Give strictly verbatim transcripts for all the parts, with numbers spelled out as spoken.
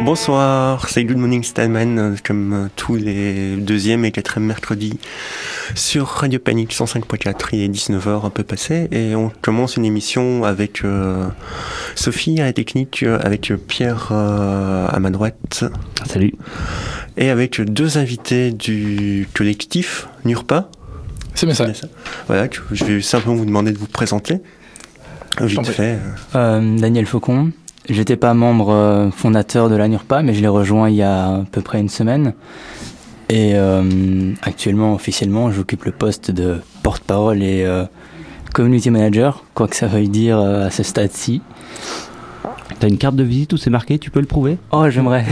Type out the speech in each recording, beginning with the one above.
Bonsoir, c'est Good Morning Stallman, comme euh, tous les deuxième et quatrième mercredis sur Radio Panique cent cinq point quatre. Il est dix-neuf heures un peu passé et on commence une émission avec euh, Sophie à la technique, avec Pierre euh, à ma droite. Salut. Et avec deux invités du collectif Nurpa. C'est bien ça. C'est bien ça. Voilà, je vais simplement vous demander de vous présenter. Vite fait. Euh, Daniel Faucon. J'étais pas membre euh, fondateur de la Nurpa, mais je l'ai rejoint il y a à peu près une semaine. Et euh, actuellement, officiellement, j'occupe le poste de porte-parole et euh, community manager, quoi que ça veuille dire euh, à ce stade-ci. T'as une carte de visite où c'est marqué, tu peux le prouver ? Oh, j'aimerais.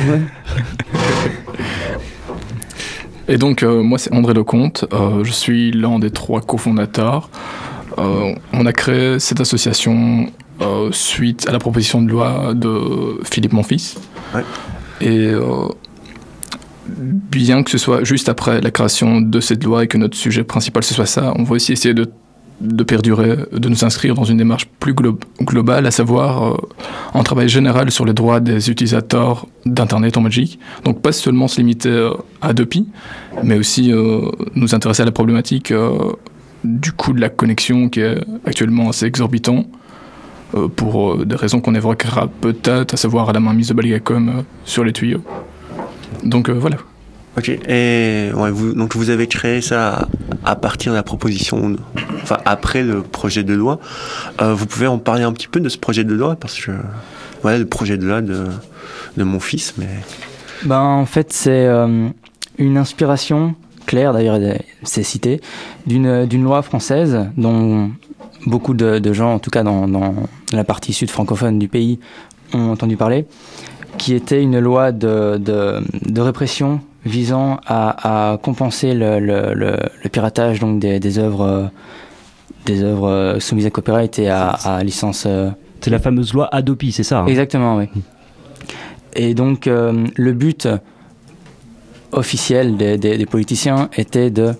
Et donc, euh, moi, c'est André Lecomte. Euh, je suis l'un des trois cofondateurs. Euh, on a créé cette association euh, suite à la proposition de loi de Philippe Monfils. Ouais. Et euh, bien que ce soit juste après la création de cette loi et que notre sujet principal ce soit ça, on va aussi essayer de, de perdurer, de nous inscrire dans une démarche plus glo- globale, à savoir euh, un travail général sur les droits des utilisateurs d'Internet en Belgique. Donc pas seulement se limiter euh, à Adopi, mais aussi euh, nous intéresser à la problématique euh, du coût de la connexion qui est actuellement assez exorbitant, euh, pour euh, des raisons qu'on évoquera peut-être, à savoir la mainmise de Belgacom euh, sur les tuyaux. Donc euh, voilà. Ok, et ouais, vous, donc vous avez créé ça à, à partir de la proposition, enfin après le projet de loi. Euh, vous pouvez en parler un petit peu de ce projet de loi, parce que voilà, le projet de loi de, de mon fils, mais... Ben, en fait, c'est euh, une inspiration claire, d'ailleurs c'est cité, d'une, d'une loi française dont beaucoup de, de gens, en tout cas dans, dans la partie sud francophone du pays, ont entendu parler, qui était une loi de, de, de répression visant à, à compenser le, le, le, le piratage donc des, des œuvres des œuvres soumises à copyright et à, à licence. Euh... C'est la fameuse loi Adopi, c'est ça hein ? Exactement, oui. Et donc euh, le but officiel des, des, des politiciens était de...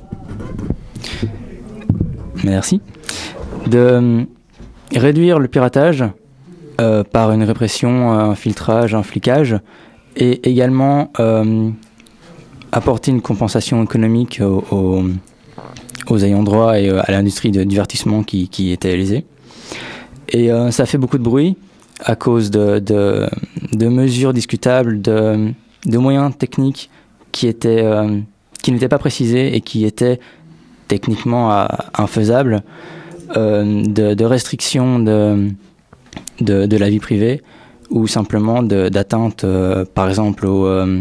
Merci. De réduire le piratage euh, par une répression, un filtrage, un flicage, et également euh, apporter une compensation économique aux, aux, aux ayants droit et à l'industrie de divertissement qui, qui était lésée. Et euh, ça fait beaucoup de bruit à cause de, de, de mesures discutables, de, de moyens techniques qui, étaient, euh, qui n'étaient pas précisés et qui étaient techniquement euh, infaisables, euh, de, de restrictions de, de, de la vie privée ou simplement de, d'atteinte, euh, par exemple, au, euh,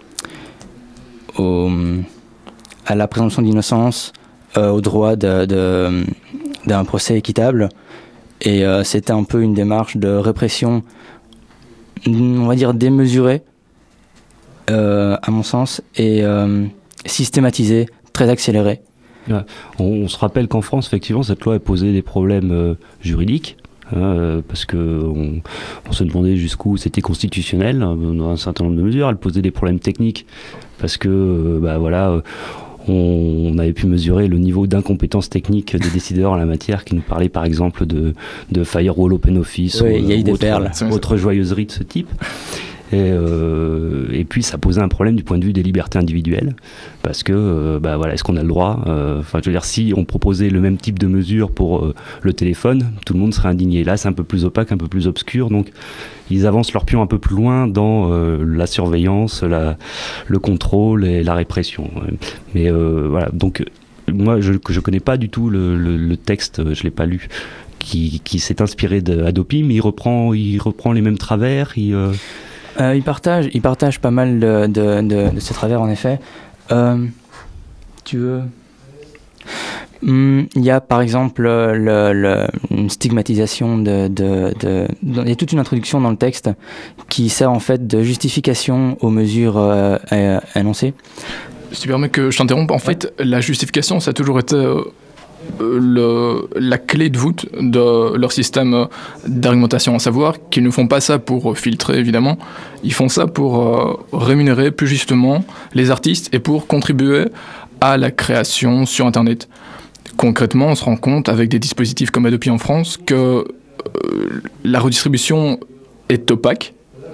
au, à la présomption d'innocence, euh, au droit de, de, d'un procès équitable. Et euh, c'était un peu une démarche de répression, on va dire démesurée, euh, à mon sens, et euh, systématisée, très accélérée. Ouais. On, on se rappelle qu'en France, effectivement, cette loi a posé des problèmes euh, juridiques. Hein, parce que on, on se demandait jusqu'où c'était constitutionnel dans un certain nombre de mesures. Elle posait des problèmes techniques parce que euh, bah voilà, euh, on, on avait pu mesurer le niveau d'incompétence technique des décideurs en la matière, qui nous parlaient par exemple de, de Firewall OpenOffice, oui, ou, ou, y a eu des autre, perles. autre joyeuserie de ce type. Et, euh, et puis ça posait un problème du point de vue des libertés individuelles, parce que euh, bah voilà, est-ce qu'on a le droit, euh, enfin je veux dire, si on proposait le même type de mesures pour euh, le téléphone, tout le monde serait indigné. Là c'est un peu plus opaque, un peu plus obscur, donc ils avancent leur pion un peu plus loin dans euh, la surveillance, la, le contrôle et la répression. Mais euh, voilà, donc moi je je connais pas du tout le, le, le texte, je l'ai pas lu, qui, qui s'est inspiré d'Adopi, mais il reprend il reprend les mêmes travers, il euh, Euh, il partage, il partage pas mal de, de, de, de ces travers, en effet. Euh, tu veux... Hum, il y a, par exemple, le, le, une stigmatisation de, de, de, de... Il y a toute une introduction dans le texte qui sert, en fait, de justification aux mesures euh, énoncées. Si tu permets que je t'interrompe, en fait, la justification, ça a toujours été... Euh... Le, la clé de voûte de leur système d'argumentation, à savoir qu'ils ne font pas ça pour filtrer, évidemment, ils font ça pour euh, rémunérer plus justement les artistes et pour contribuer à la création sur Internet. Concrètement, on se rend compte avec des dispositifs comme Adopi en France que euh, la redistribution est opaque,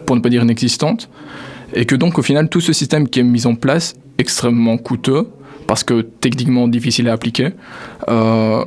pour ne pas dire inexistante, et que donc au final tout ce système qui est mis en place, extrêmement coûteux, parce que techniquement difficile à appliquer, euh,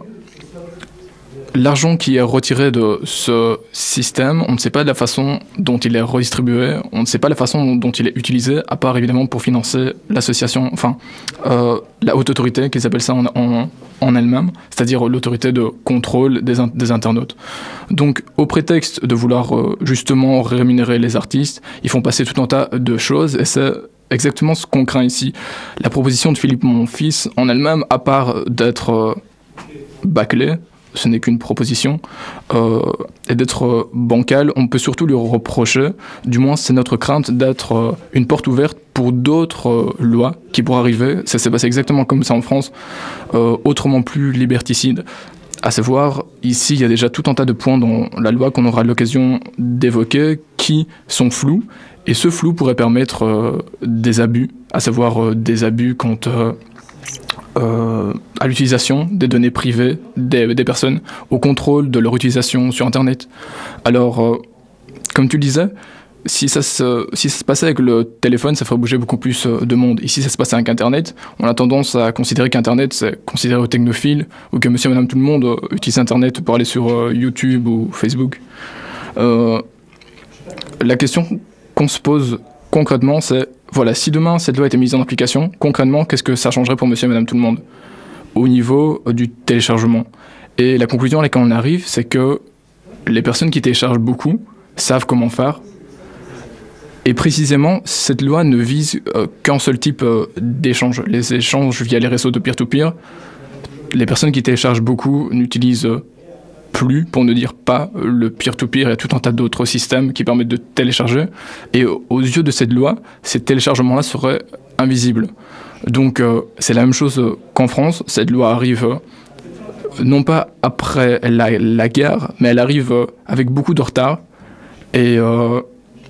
l'argent qui est retiré de ce système, on ne sait pas de la façon dont il est redistribué, on ne sait pas la façon dont il est utilisé, à part évidemment pour financer l'association, enfin euh, la haute autorité, qu'ils appellent ça en, en, en elle-même, c'est-à-dire l'autorité de contrôle des, in- des internautes. Donc au prétexte de vouloir euh, justement rémunérer les artistes, ils font passer tout un tas de choses, et c'est exactement ce qu'on craint ici. La proposition de Philippe Monfils en elle-même, à part d'être euh, bâclée, ce n'est qu'une proposition, euh, et d'être euh, bancale, on peut surtout lui reprocher, du moins c'est notre crainte, d'être euh, une porte ouverte pour d'autres euh, lois qui pourraient arriver. Ça s'est passé exactement comme ça en France, euh, autrement plus liberticide. À savoir, ici, il y a déjà tout un tas de points dans la loi qu'on aura l'occasion d'évoquer qui sont flous, et ce flou pourrait permettre euh, des abus, à savoir euh, des abus quant euh, euh, à l'utilisation des données privées des, des personnes, au contrôle de leur utilisation sur Internet. Alors, euh, comme tu le disais, si ça, se, si ça se passait avec le téléphone, ça ferait bouger beaucoup plus de monde. Ici, ça se passe avec Internet. On a tendance à considérer qu'Internet, c'est considéré aux technophiles, ou que monsieur et madame tout le monde euh, utilise Internet pour aller sur euh, YouTube ou Facebook. Euh, la question qu'on se pose concrètement, c'est, voilà, si demain cette loi était mise en application, concrètement, qu'est-ce que ça changerait pour monsieur et madame tout le monde au niveau euh, du téléchargement? Et la conclusion à laquelle on arrive, c'est que les personnes qui téléchargent beaucoup savent comment faire. Et précisément, cette loi ne vise euh, qu'un seul type euh, d'échange, les échanges via les réseaux de peer-to-peer. Les personnes qui téléchargent beaucoup n'utilisent euh, plus, pour ne dire pas, le peer-to-peer. Il y a tout un tas d'autres systèmes qui permettent de télécharger. Et aux yeux de cette loi, ces téléchargements-là seraient invisibles. Donc euh, c'est la même chose qu'en France. Cette loi arrive euh, non pas après la, la guerre, mais elle arrive euh, avec beaucoup de retard. Et euh,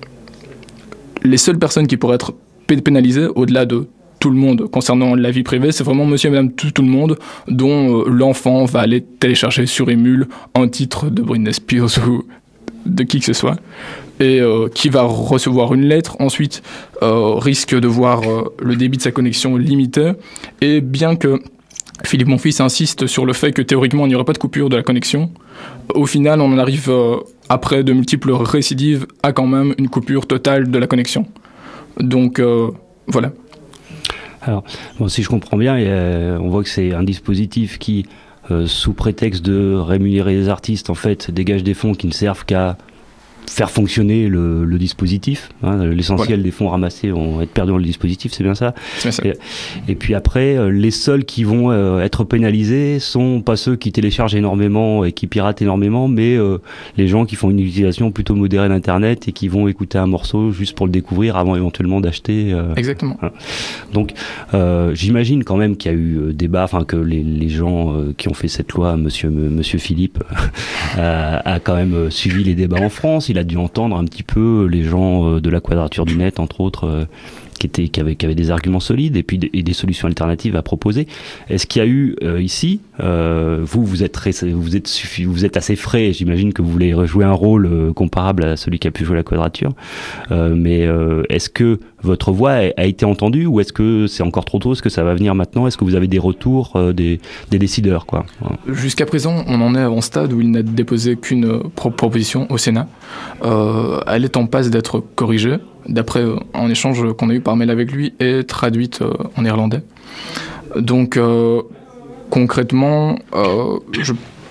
les seules personnes qui pourraient être pénalisées, au-delà de tout le monde concernant la vie privée, c'est vraiment monsieur et madame tout, tout le monde, dont euh, l'enfant va aller télécharger sur Emule un titre de Britney Spears ou de qui que ce soit, et euh, qui va recevoir une lettre, ensuite euh, risque de voir euh, le débit de sa connexion limité, et bien que Philippe Monfils insiste sur le fait que théoriquement il n'y aurait pas de coupure de la connexion, au final on en arrive, euh, après de multiples récidives, à quand même une coupure totale de la connexion. Donc euh, voilà. Alors, bon, si je comprends bien, euh, on voit que c'est un dispositif qui, euh, sous prétexte de rémunérer les artistes, en fait, dégage des fonds qui ne servent qu'à faire fonctionner le, le dispositif. Hein, l'essentiel voilà. des fonds ramassés vont être perdus dans le dispositif, c'est bien ça. C'est bien ça. Et, et puis après, les seuls qui vont euh, être pénalisés sont pas ceux qui téléchargent énormément et qui piratent énormément, mais euh, les gens qui font une utilisation plutôt modérée d'Internet et qui vont écouter un morceau juste pour le découvrir avant éventuellement d'acheter. Euh, Exactement. Hein. Donc, euh, j'imagine quand même qu'il y a eu euh, débat, enfin que les, les gens euh, qui ont fait cette loi, Monsieur, Monsieur Philippe, euh, a quand même euh, suivi les débats en France. Il a dû entendre un petit peu les gens euh, de la Quadrature du Net, entre autres, euh, qui, étaient, qui, avaient, qui avaient des arguments solides et puis des, et des solutions alternatives à proposer. Est-ce qu'il y a eu euh, ici, euh, vous, vous êtes, vous, êtes suffi, vous êtes assez frais, j'imagine que vous voulez jouer un rôle euh, comparable à celui qui a pu jouer la Quadrature, euh, mais euh, est-ce que votre voix a, a été entendue ou est-ce que c'est encore trop tôt? Est-ce que ça va venir maintenant? Est-ce que vous avez des retours euh, des, des décideurs, quoi? Jusqu'à présent, on en est à un stade où il n'a déposé qu'une pro- proposition au Sénat. Euh, elle est en passe d'être corrigée, d'après euh, un échange qu'on a eu par mail avec lui et traduite euh, en néerlandais. Donc, euh, concrètement, euh, je,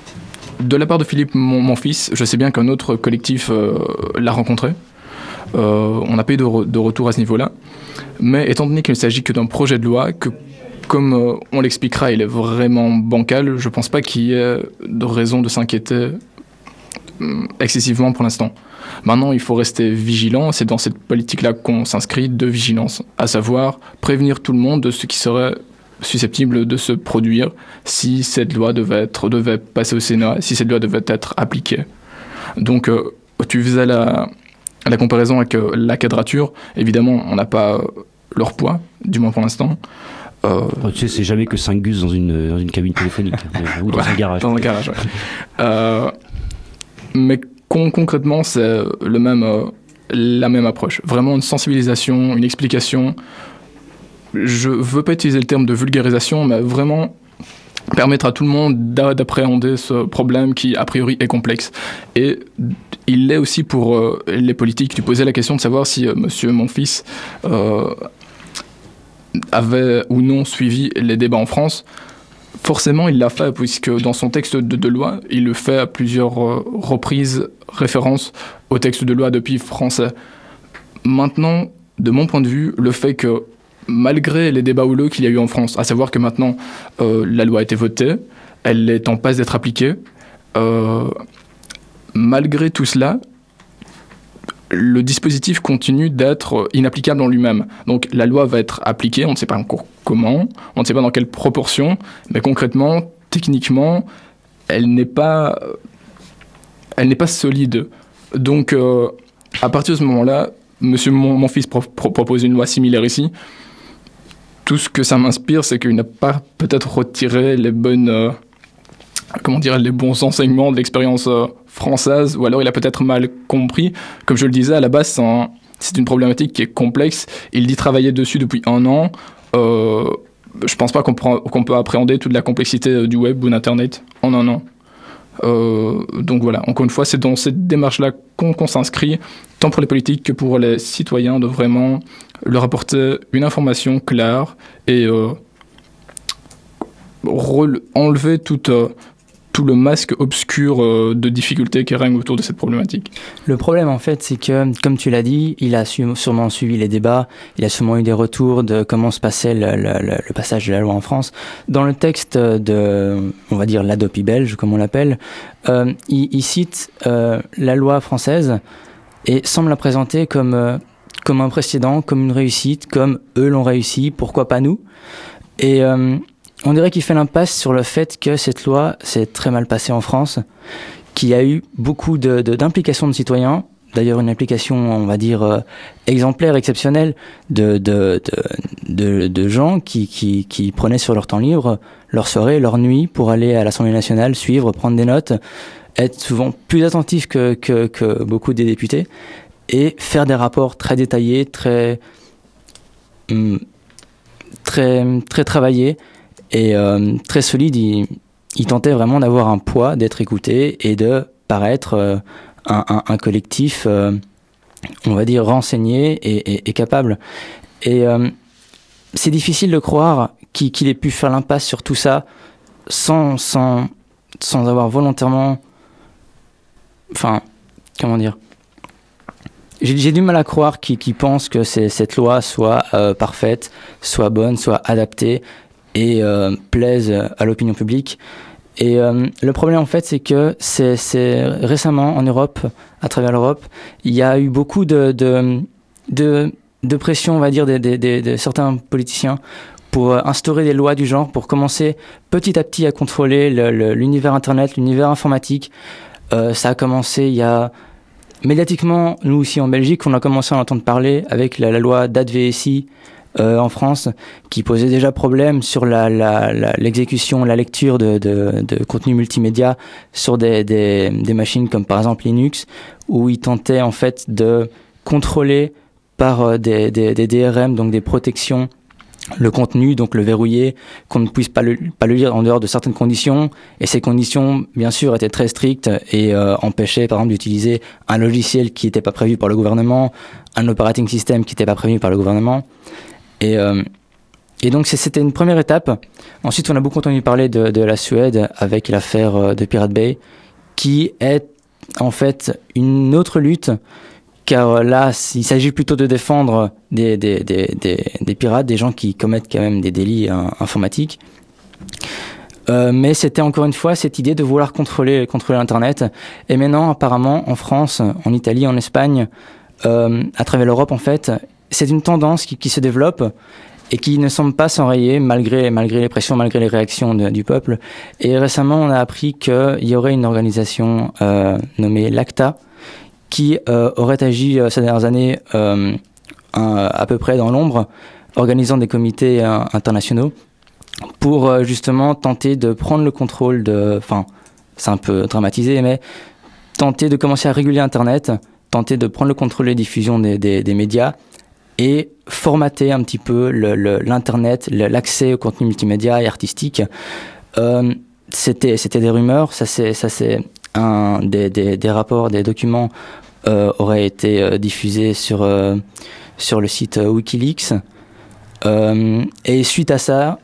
de la part de Philippe, mon, mon fils, je sais bien qu'un autre collectif euh, l'a rencontré. Euh, on n'a pas eu de, re- de retour à ce niveau-là. Mais étant donné qu'il ne s'agit que d'un projet de loi, que comme euh, on l'expliquera, il est vraiment bancal, je ne pense pas qu'il y ait de raison de s'inquiéter euh, excessivement pour l'instant. Maintenant, il faut rester vigilant, c'est dans cette politique-là qu'on s'inscrit, de vigilance, à savoir prévenir tout le monde de ce qui serait susceptible de se produire si cette loi devait, être, devait passer au Sénat, si cette loi devait être appliquée. Donc, euh, tu faisais la... la comparaison avec euh, la Quadrature, évidemment, on n'a pas euh, leur poids, du moins pour l'instant. Euh... Oh, tu sais, c'est jamais que cinq gus dans une, dans une cabine téléphonique, ou dans ouais, un garage. Dans un garage, ouais. euh, mais con- concrètement, c'est le même, euh, la même approche. Vraiment une sensibilisation, une explication. Je ne veux pas utiliser le terme de vulgarisation, mais vraiment permettre à tout le monde d'appréhender ce problème qui, a priori, est complexe. Et il l'est aussi pour euh, les politiques. Tu posais la question de savoir si euh, monsieur Monfils euh, avait ou non suivi les débats en France. Forcément, il l'a fait, puisque dans son texte de, de loi, il le fait à plusieurs euh, reprises référence au texte de loi depuis français. Maintenant, de mon point de vue, le fait que, malgré les débats houleux qu'il y a eu en France, à savoir que maintenant, euh, la loi a été votée, elle est en passe d'être appliquée, euh, malgré tout cela, le dispositif continue d'être inapplicable en lui-même. Donc la loi va être appliquée, on ne sait pas encore comment, on ne sait pas dans quelle proportion, mais concrètement, techniquement, elle n'est pas, elle n'est pas solide. Donc euh, à partir de ce moment-là, monsieur mon, mon fils pro- pro- propose une loi similaire ici. Tout ce que ça m'inspire, c'est qu'il n'a pas peut-être retiré les bonnes, euh, comment dire, les bons enseignements de l'expérience euh, française, ou alors il a peut-être mal compris. Comme je le disais, à la base, c'est, un, c'est une problématique qui est complexe. Il dit travailler dessus depuis un an. Euh, je ne pense pas qu'on, prend, qu'on peut appréhender toute la complexité du web ou d'Internet en un an. Euh, donc voilà, encore une fois, c'est dans cette démarche-là qu'on, qu'on s'inscrit, tant pour les politiques que pour les citoyens, de vraiment leur apporter une information claire et euh, rele- enlever toute... Euh, tout le masque obscur euh, de difficultés qui règne autour de cette problématique. Le problème, en fait, c'est que, comme tu l'as dit, il a su- sûrement suivi les débats, il a sûrement eu des retours de comment se passait le, le, le, le passage de la loi en France. Dans le texte de, on va dire, l'Adopi belge, comme on l'appelle, euh, il, il cite euh, la loi française et semble la présenter comme, euh, comme un précédent, comme une réussite, comme eux l'ont réussi, pourquoi pas nous ? Et... Euh, on dirait qu'il fait l'impasse sur le fait que cette loi s'est très mal passée en France, qu'il y a eu beaucoup de, de, d'implications de citoyens, d'ailleurs une implication, on va dire, euh, exemplaire, exceptionnelle, de, de, de, de, de gens qui, qui, qui prenaient sur leur temps libre, leur soirée, leur nuit, pour aller à l'Assemblée nationale, suivre, prendre des notes, être souvent plus attentifs que, que, que beaucoup des députés, et faire des rapports très détaillés, très, hum, très, très travaillés, et euh, très solide. Il, il tentait vraiment d'avoir un poids, d'être écouté et de paraître euh, un, un, un collectif, euh, on va dire, renseigné et, et, et capable. Et euh, c'est difficile de croire qu'il, qu'il ait pu faire l'impasse sur tout ça sans, sans, sans avoir volontairement... Enfin, comment dire ? J'ai, j'ai du mal à croire qu'il, qu'il pense que c'est, cette loi soit euh, parfaite, soit bonne, soit adaptée, et euh, plaisent à l'opinion publique. Et euh, le problème, en fait, c'est que c'est, c'est récemment, en Europe, à travers l'Europe, il y a eu beaucoup de, de, de, de pression, on va dire, de, de, de, de certains politiciens pour instaurer des lois du genre, pour commencer petit à petit à contrôler le, le, l'univers Internet, l'univers informatique. Euh, ça a commencé il y a... Médiatiquement, nous aussi en Belgique, on a commencé à en entendre parler avec la, la loi d'A D V S I, Euh, en France, qui posait déjà problème sur la, la, la, l'exécution, la lecture de, de, de contenu multimédia sur des, des, des machines comme par exemple Linux, où ils tentaient en fait de contrôler par des, des, des D R M, donc des protections, le contenu, donc le verrouiller, qu'on ne puisse pas le, pas le lire en dehors de certaines conditions. Et ces conditions, bien sûr, étaient très strictes et euh, empêchaient, par exemple, d'utiliser un logiciel qui n'était pas prévu par le gouvernement, un operating system qui n'était pas prévu par le gouvernement. Et, euh, et donc c'était une première étape. Ensuite, on a beaucoup entendu parler de, de la Suède avec l'affaire de Pirate Bay, qui est en fait une autre lutte, car là, il s'agit plutôt de défendre des, des, des, des, des pirates, des gens qui commettent quand même des délits hein, informatiques. Euh, mais c'était encore une fois cette idée de vouloir contrôler, contrôler Internet. Et maintenant, apparemment, en France, en Italie, en Espagne, euh, à travers l'Europe, en fait, c'est une tendance qui, qui se développe et qui ne semble pas s'enrayer malgré, malgré les pressions, malgré les réactions de, du peuple. Et récemment, on a appris qu'il y aurait une organisation euh, nommée l'ACTA qui euh, aurait agi euh, ces dernières années euh, un, à peu près dans l'ombre, organisant des comités euh, internationaux pour euh, justement tenter de prendre le contrôle de... Enfin, c'est un peu dramatisé, mais tenter de commencer à réguler Internet, tenter de prendre le contrôle des diffusions des, des, des médias et formater un petit peu le, le, l'Internet, le, l'accès au contenu multimédia et artistique. Euh, c'était, c'était des rumeurs, ça c'est, ça c'est un, des, des, des rapports, des documents euh, auraient été euh, diffusés sur, euh, sur le site euh, Wikileaks. Euh, et suite à ça,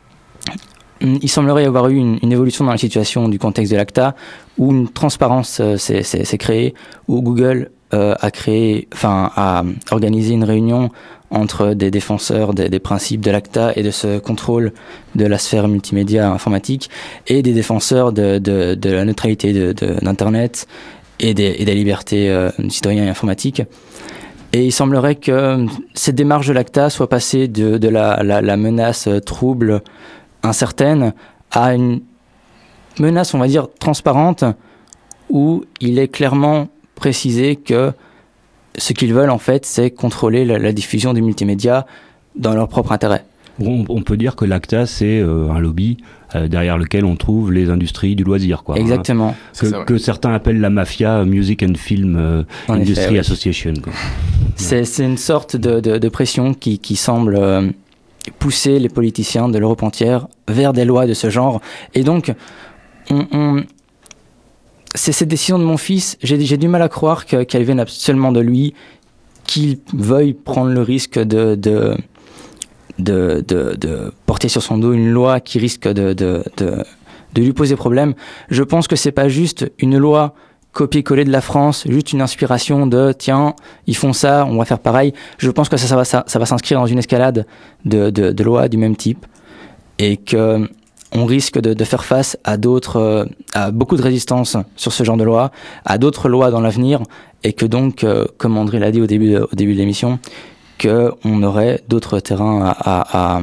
il semblerait y avoir eu une, une évolution dans la situation du contexte de l'ACTA, où une transparence euh, s'est, s'est, s'est créée, où Google euh, a créé, enfin, a organisé une réunion entre des défenseurs des, des principes de l'ACTA et de ce contrôle de la sphère multimédia informatique, et des défenseurs de, de, de la neutralité de, de, d'Internet et des, et des libertés euh, citoyennes et informatiques. Et il semblerait que cette démarche de l'ACTA soit passée de, de la, la, la menace trouble, incertaine, à une menace, on va dire, transparente, où il est clairement précisé que ce qu'ils veulent, en fait, c'est contrôler la, la diffusion du multimédia dans leur propre intérêt. On, on peut dire que l'ACTA, c'est euh, un lobby euh, derrière lequel on trouve les industries du loisir, quoi. Exactement. Hein, que, ça, ouais. que certains appellent la mafia Music and Film euh, Industry effet, oui. Association, quoi. C'est, ouais. c'est une sorte de, de, de pression qui, qui semble euh, pousser les politiciens de l'Europe entière vers des lois de ce genre. Et donc, on, on, c'est cette décision de mon fils, j'ai, j'ai du mal à croire que, qu'elle vienne seulement de lui, qu'il veuille prendre le risque de... de De, de, de porter sur son dos une loi qui risque de, de, de, de lui poser problème. Je pense que c'est pas juste une loi copier-coller de la France, juste une inspiration de tiens, ils font ça, on va faire pareil. Je pense que ça, ça, va, ça, ça va s'inscrire dans une escalade de, de, de lois du même type et que on risque de, de faire face à d'autres, à beaucoup de résistance sur ce genre de loi, à d'autres lois dans l'avenir, et que donc, euh, comme André l'a dit au début, au début de l'émission, qu'on aurait d'autres terrains à, à,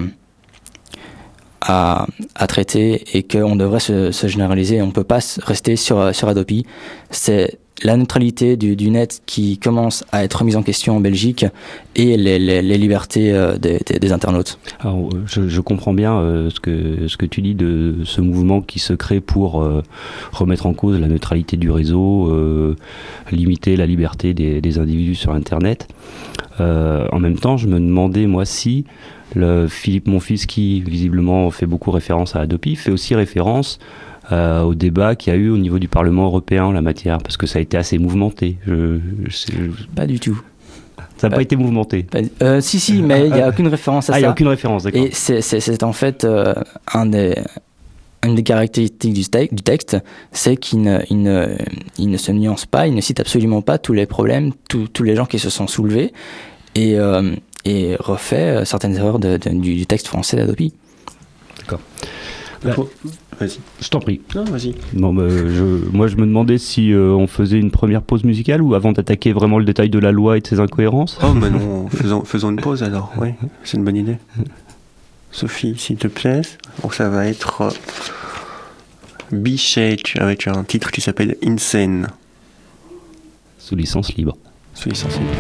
à, à traiter et qu'on devrait se, se généraliser. On ne peut pas rester sur, sur Adopi. C'est la neutralité du, du net qui commence à être mise en question en Belgique et les, les, les libertés euh, des, des, des internautes. Alors, je, je comprends bien euh, ce, que, ce que tu dis de ce mouvement qui se crée pour euh, remettre en cause la neutralité du réseau, euh, limiter la liberté des, des individus sur Internet. Euh, en même temps, je me demandais, moi, si le Philippe Monfils, qui visiblement fait beaucoup référence à Adopi, fait aussi référence euh, au débat qu'il y a eu au niveau du Parlement européen en la matière, parce que ça a été assez mouvementé. Je, je, je... Pas du tout. Ça n'a pas, pas été mouvementé. Pas, euh, si, si, mais il n'y a aucune référence à ah, ça. Il n'y a aucune référence, d'accord. Et c'est, c'est, c'est en fait euh, un des... Une des caractéristiques du, te- du texte, c'est qu'il ne, il ne, il ne se nuance pas, il ne cite absolument pas tous les problèmes, tous, tous les gens qui se sont soulevés, et, euh, et refait certaines erreurs de, de, du, du texte français d'Adopi. D'accord. Bah, vas-y. Je t'en prie. Non, vas-y. Non, bah, je, moi, je me demandais si euh, on faisait une première pause musicale ou avant d'attaquer vraiment le détail de la loi et de ses incohérences. Oh, mais non, faisons, faisons une pause alors, oui, c'est une bonne idée. Sophie, s'il te plaît. Donc ça va être euh, B-Shake avec un titre qui s'appelle Insane. Sous licence libre. Sous licence libre.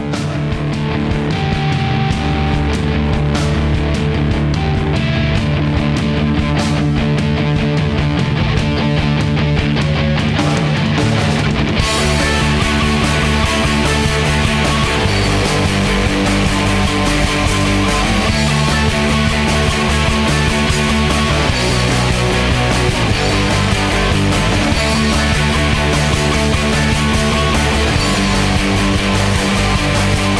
We'll be right back.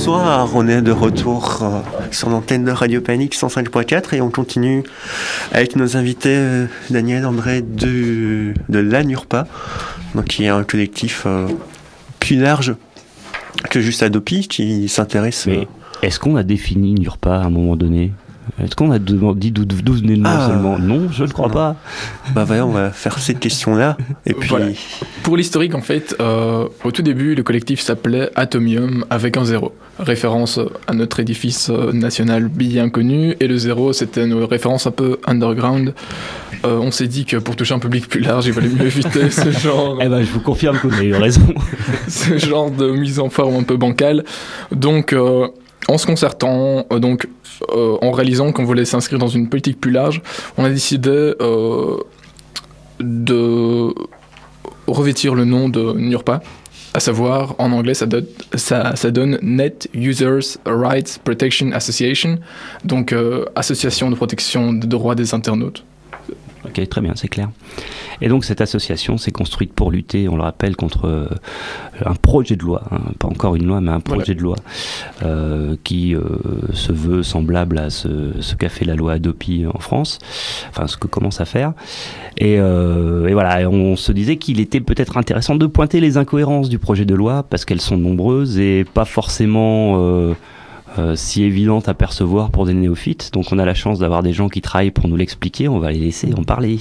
Bonsoir, on est de retour euh, sur l'antenne de Radio Panique cent cinq point quatre et on continue avec nos invités euh, Daniel, André de, de l'ANURPA, donc qui est un collectif euh, plus large que juste Adopi, qui s'intéresse... Mais euh... est-ce qu'on a défini NURPA à un moment donné ? Est-ce qu'on a dit d'où venait le nom ah, seulement ? Non, je ne crois non. pas. Bah voilà, on va faire cette question-là. Et puis... Voilà. Pour l'historique, en fait, euh, au tout début, le collectif s'appelait Atomium avec un zéro. Référence à notre édifice national bien connu. Et le zéro, c'était une référence un peu underground. Euh, on s'est dit que pour toucher un public plus large, il valait mieux éviter ce genre... Eh ben, je vous confirme que vous avez eu raison. Ce genre de mise en forme un peu bancale. Donc... Euh, En se concertant, euh, donc euh, en réalisant qu'on voulait s'inscrire dans une politique plus large, on a décidé euh, de revêtir le nom de NURPA, à savoir en anglais ça, donne, ça, ça donne Net Users Rights Protection Association, donc euh, association de protection des droits des internautes. Ok, très bien, c'est clair. Et donc cette association s'est construite pour lutter, on le rappelle, contre euh, un projet de loi, hein, pas encore une loi, mais un projet voilà. de loi euh, qui euh, se veut semblable à ce, ce qu'a fait la loi Adopi en France, enfin ce que commence à faire. Et, euh, et voilà, et on se disait qu'il était peut-être intéressant de pointer les incohérences du projet de loi, parce qu'elles sont nombreuses et pas forcément... Euh, Euh, si évidente à percevoir pour des néophytes. Donc on a la chance d'avoir des gens qui travaillent pour nous l'expliquer, on va les laisser en parler.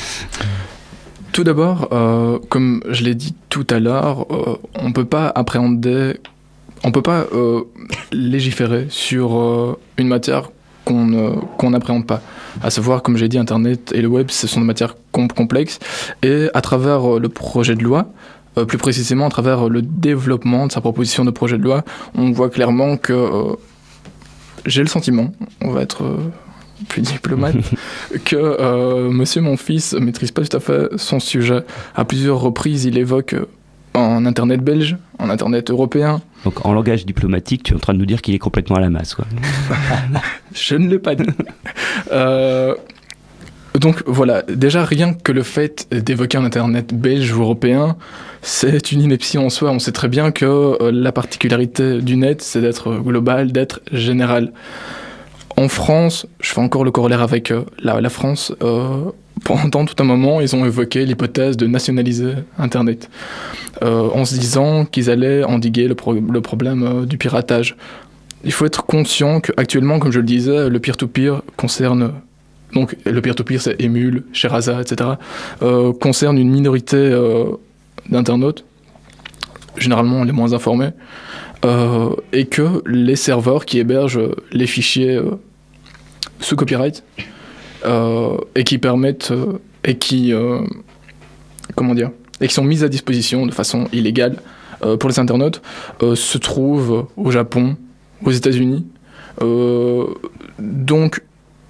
Tout d'abord, euh, comme je l'ai dit tout à l'heure, euh, on ne peut pas appréhender, on ne peut pas euh, légiférer sur euh, une matière qu'on euh, qu'on n'appréhende pas. À savoir, comme j'ai dit, Internet et le web, ce sont des matières com- complexes, et à travers euh, le projet de loi, Euh, plus précisément à travers le développement de sa proposition de projet de loi, on voit clairement que euh, j'ai le sentiment, on va être euh, plus diplomate, que euh, Monsieur Monfils maîtrise pas tout à fait son sujet. À plusieurs reprises, il évoque euh, en Internet belge, en Internet européen. Donc en langage diplomatique, tu es en train de nous dire qu'il est complètement à la masse, quoi. Je ne l'ai pas dit. euh... Donc voilà, déjà rien que le fait d'évoquer un Internet belge ou européen, c'est une ineptie en soi. On sait très bien que euh, la particularité du net, c'est d'être global, d'être général. En France, je fais encore le corollaire avec euh, la, la France, euh, pendant tout un moment, ils ont évoqué l'hypothèse de nationaliser Internet, euh, en se disant qu'ils allaient endiguer le, pro- le problème euh, du piratage. Il faut être conscient qu'actuellement, comme je le disais, le peer-to-peer concerne... Donc le peer-to-peer, c'est Emule, Sherazade, et cetera, euh, concerne une minorité euh, d'internautes, généralement les moins informés, euh, et que les serveurs qui hébergent les fichiers euh, sous copyright, euh, et qui permettent, euh, et qui, euh, comment dire, et qui sont mis à disposition de façon illégale euh, pour les internautes, euh, se trouvent au Japon, aux États-Unis. Euh, donc,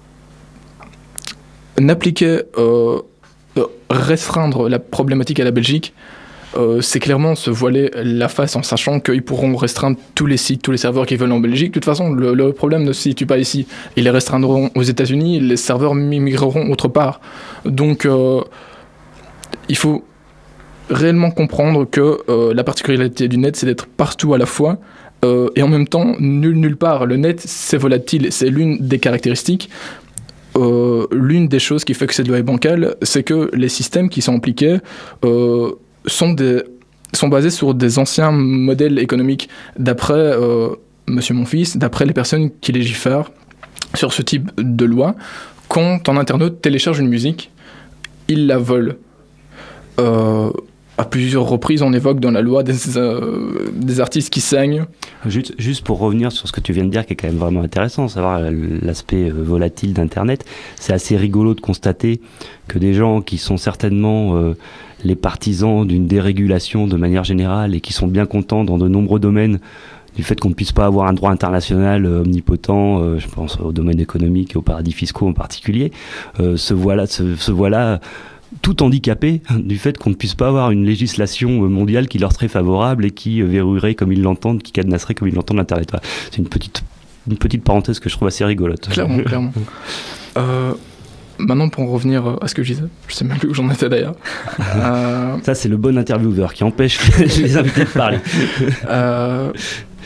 n'appliquer, euh, restreindre la problématique à la Belgique, euh, c'est clairement se voiler la face en sachant qu'ils pourront restreindre tous les sites, tous les serveurs qu'ils veulent en Belgique. De toute façon, le, le problème ne se situe pas ici. Ils les restreindront aux États-Unis, les serveurs migreront autre part. Donc, euh, il faut réellement comprendre que euh, la particularité du net, c'est d'être partout à la fois. Euh, et en même temps, nul nulle part. Le net, c'est volatile, c'est l'une des caractéristiques. Euh, l'une des choses qui fait que cette loi est bancale, c'est que les systèmes qui sont impliqués euh, sont, des, sont basés sur des anciens modèles économiques. D'après euh, Monsieur Monfils, d'après les personnes qui légifèrent sur ce type de loi, quand un internaute télécharge une musique, il la vole. Euh, à plusieurs reprises, on évoque dans la loi des, euh, des artistes qui saignent. Juste, juste pour revenir sur ce que tu viens de dire, qui est quand même vraiment intéressant, savoir l'aspect volatile d'Internet, c'est assez rigolo de constater que des gens qui sont certainement euh, les partisans d'une dérégulation de manière générale et qui sont bien contents dans de nombreux domaines du fait qu'on ne puisse pas avoir un droit international euh, omnipotent, euh, je pense au domaine économique et aux paradis fiscaux en particulier, euh, se voilà, se, se voilà tout handicapé du fait qu'on ne puisse pas avoir une législation mondiale qui leur serait favorable et qui verrouillerait comme ils l'entendent, qui cadenasserait comme ils l'entendent l'Internet. C'est une petite, une petite parenthèse que je trouve assez rigolote. Clairement, clairement. Euh, maintenant, pour en revenir à ce que je disais, je sais même plus où j'en étais d'ailleurs. euh... Ça, c'est le bon intervieweur qui empêche les invités de parler. euh...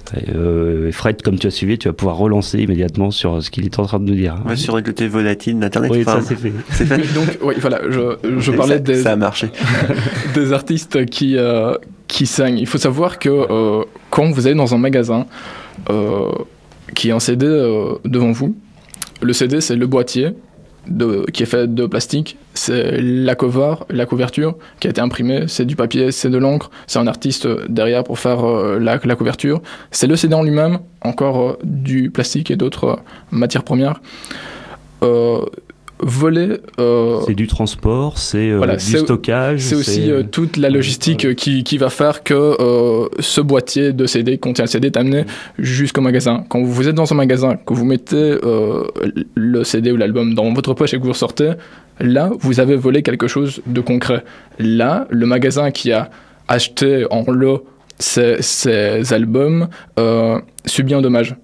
Et, euh, Fred, comme tu as suivi, tu vas pouvoir relancer immédiatement sur ce qu'il est en train de nous dire. Ouais, sur le côté volatile d'Internet. Oui, enfin, ça c'est fait. C'est fait. Donc, oui, voilà, je, je Et parlais ça, des, ça a marché. des artistes qui, euh, qui saignent. Il faut savoir que euh, quand vous allez dans un magasin euh, qui a un C D euh, devant vous, le C D, c'est le boîtier de, qui est fait de plastique, c'est la cover, la couverture qui a été imprimée, c'est du papier, c'est de l'encre, c'est un artiste derrière pour faire euh, la, la couverture, c'est le C D en lui-même, encore euh, du plastique et d'autres euh, matières premières. Euh, voler... Euh, c'est du transport, c'est euh, voilà, du c'est, stockage. C'est aussi euh, toute la logistique euh, qui, qui va faire que euh, ce boîtier de C D qui contient le C D est amené jusqu'au magasin. Quand vous êtes dans un magasin, que vous mettez euh, le C D ou l'album dans votre poche et que vous ressortez, là, vous avez volé quelque chose de concret. Là, le magasin qui a acheté en lot ces, ces albums euh, subit un dommage.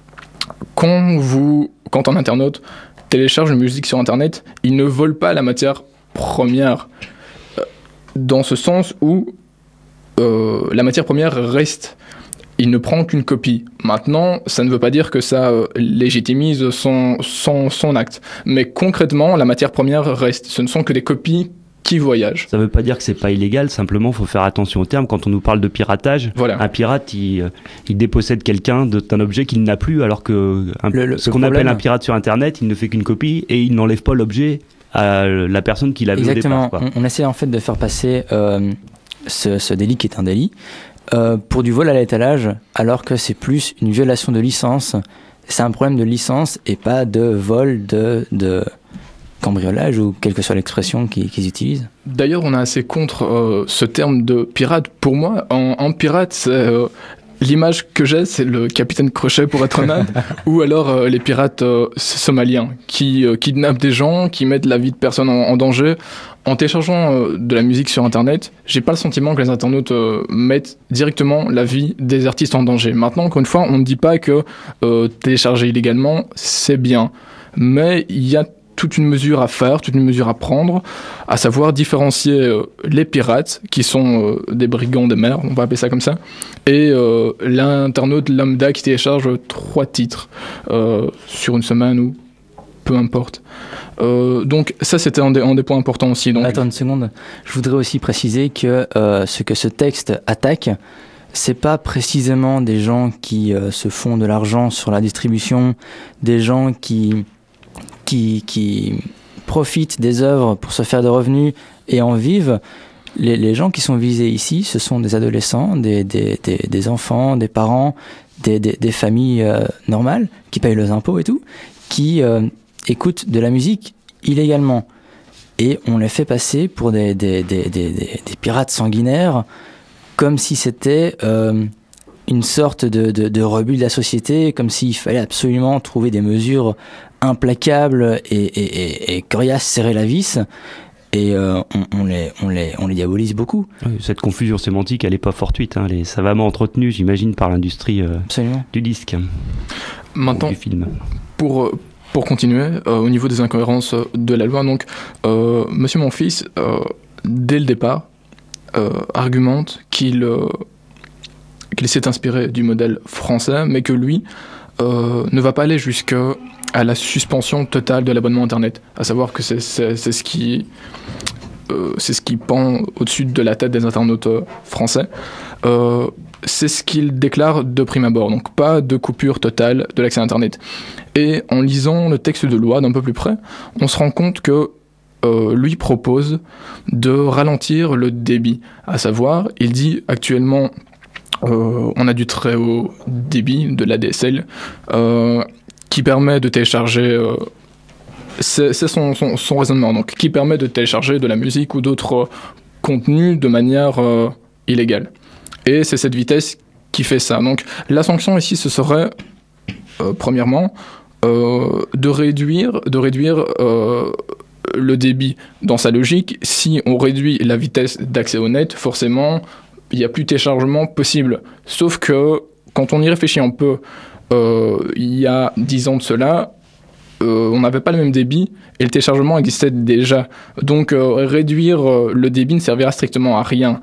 Quand, vous, quand un internaute télécharge une musique sur Internet, il ne vole pas la matière première, euh, dans ce sens où euh, la matière première reste. Il ne prend qu'une copie. Maintenant, ça ne veut pas dire que ça euh, légitimise son, son, son acte. Mais concrètement, la matière première reste. Ce ne sont que des copies qui voyagent. Ça ne veut pas dire que c'est pas illégal, simplement il faut faire attention au terme. Quand on nous parle de piratage, voilà. Un pirate, il, il dépossède quelqu'un d'un objet qu'il n'a plus, alors que un, le, le, ce qu'on appelle un pirate sur Internet, il ne fait qu'une copie et il n'enlève pas l'objet à la personne qui l'a vu au départ. Exactement, on, on essaie en fait de faire passer euh, ce, ce délit qui est un délit euh, pour du vol à l'étalage, alors que c'est plus une violation de licence. C'est un problème de licence et pas de vol de... de cambriolage ou quelle que soit l'expression qu'ils, qu'ils utilisent. D'ailleurs, on est assez contre euh, ce terme de pirate. Pour moi, un, un pirate, c'est, euh, l'image que j'ai, c'est le capitaine Crochet, pour être honnête, ou alors euh, les pirates euh, somaliens qui euh, kidnappent des gens, qui mettent la vie de personnes en, en danger. En téléchargeant euh, de la musique sur Internet, j'ai pas le sentiment que les internautes euh, mettent directement la vie des artistes en danger. Maintenant, encore une fois, on ne dit pas que euh, télécharger illégalement, c'est bien. Mais il y a toute une mesure à faire, toute une mesure à prendre, à savoir différencier euh, les pirates, qui sont euh, des brigands des mers, on va appeler ça comme ça, et euh, l'internaute lambda qui télécharge trois titres euh, sur une semaine ou peu importe. Euh, donc ça, c'était un des, un des points importants aussi. Donc... Attends une seconde, je voudrais aussi préciser que euh, ce que ce texte attaque, c'est pas précisément des gens qui euh, se font de l'argent sur la distribution, des gens qui... Qui, qui profitent des œuvres pour se faire des revenus et en vivent. Les, les gens qui sont visés ici, ce sont des adolescents, des, des, des, des enfants, des parents, des, des, des familles euh, normales qui payent leurs impôts et tout, qui euh, écoutent de la musique illégalement. Et on les fait passer pour des, des, des, des, des, des pirates sanguinaires, comme si c'était euh, une sorte de, de, de rebut de la société, comme s'il fallait absolument trouver des mesures implacables et, et, et, et coriaces, serrer la vis, et euh, on, on, les, on, les, on les diabolise beaucoup. Oui, cette confusion sémantique, elle n'est pas fortuite, hein, elle est savamment entretenue, j'imagine, par l'industrie euh, du disque. Maintenant, du film. Pour, pour continuer, euh, au niveau des incohérences de la loi, donc, euh, Monsieur Monfils, euh, dès le départ, euh, argumente qu'il, euh, qu'il s'est inspiré du modèle français, mais que lui euh, ne va pas aller jusqu'à à la suspension totale de l'abonnement Internet, à savoir que c'est, c'est, c'est, ce, qui, euh, c'est ce qui pend au-dessus de la tête des internautes français. Euh, c'est ce qu'il déclare de prime abord, donc pas de coupure totale de l'accès à Internet. Et en lisant le texte de loi d'un peu plus près, on se rend compte que euh, lui propose de ralentir le débit, à savoir, il dit actuellement, euh, on a du très haut débit, de l'A D S L, euh, qui permet de télécharger, euh, c'est, c'est son, son, son raisonnement, donc qui permet de télécharger de la musique ou d'autres euh, contenus de manière euh, illégale. Et c'est cette vitesse qui fait ça. Donc la sanction ici, ce serait, euh, premièrement, euh, de réduire, de réduire euh, le débit dans sa logique. Si on réduit la vitesse d'accès au net, forcément, il n'y a plus de téléchargement possible. Sauf que, quand on y réfléchit un peu, Euh, il y a dix ans de cela, euh, on n'avait pas le même débit et le téléchargement existait déjà. Donc euh, réduire euh, le débit ne servira strictement à rien.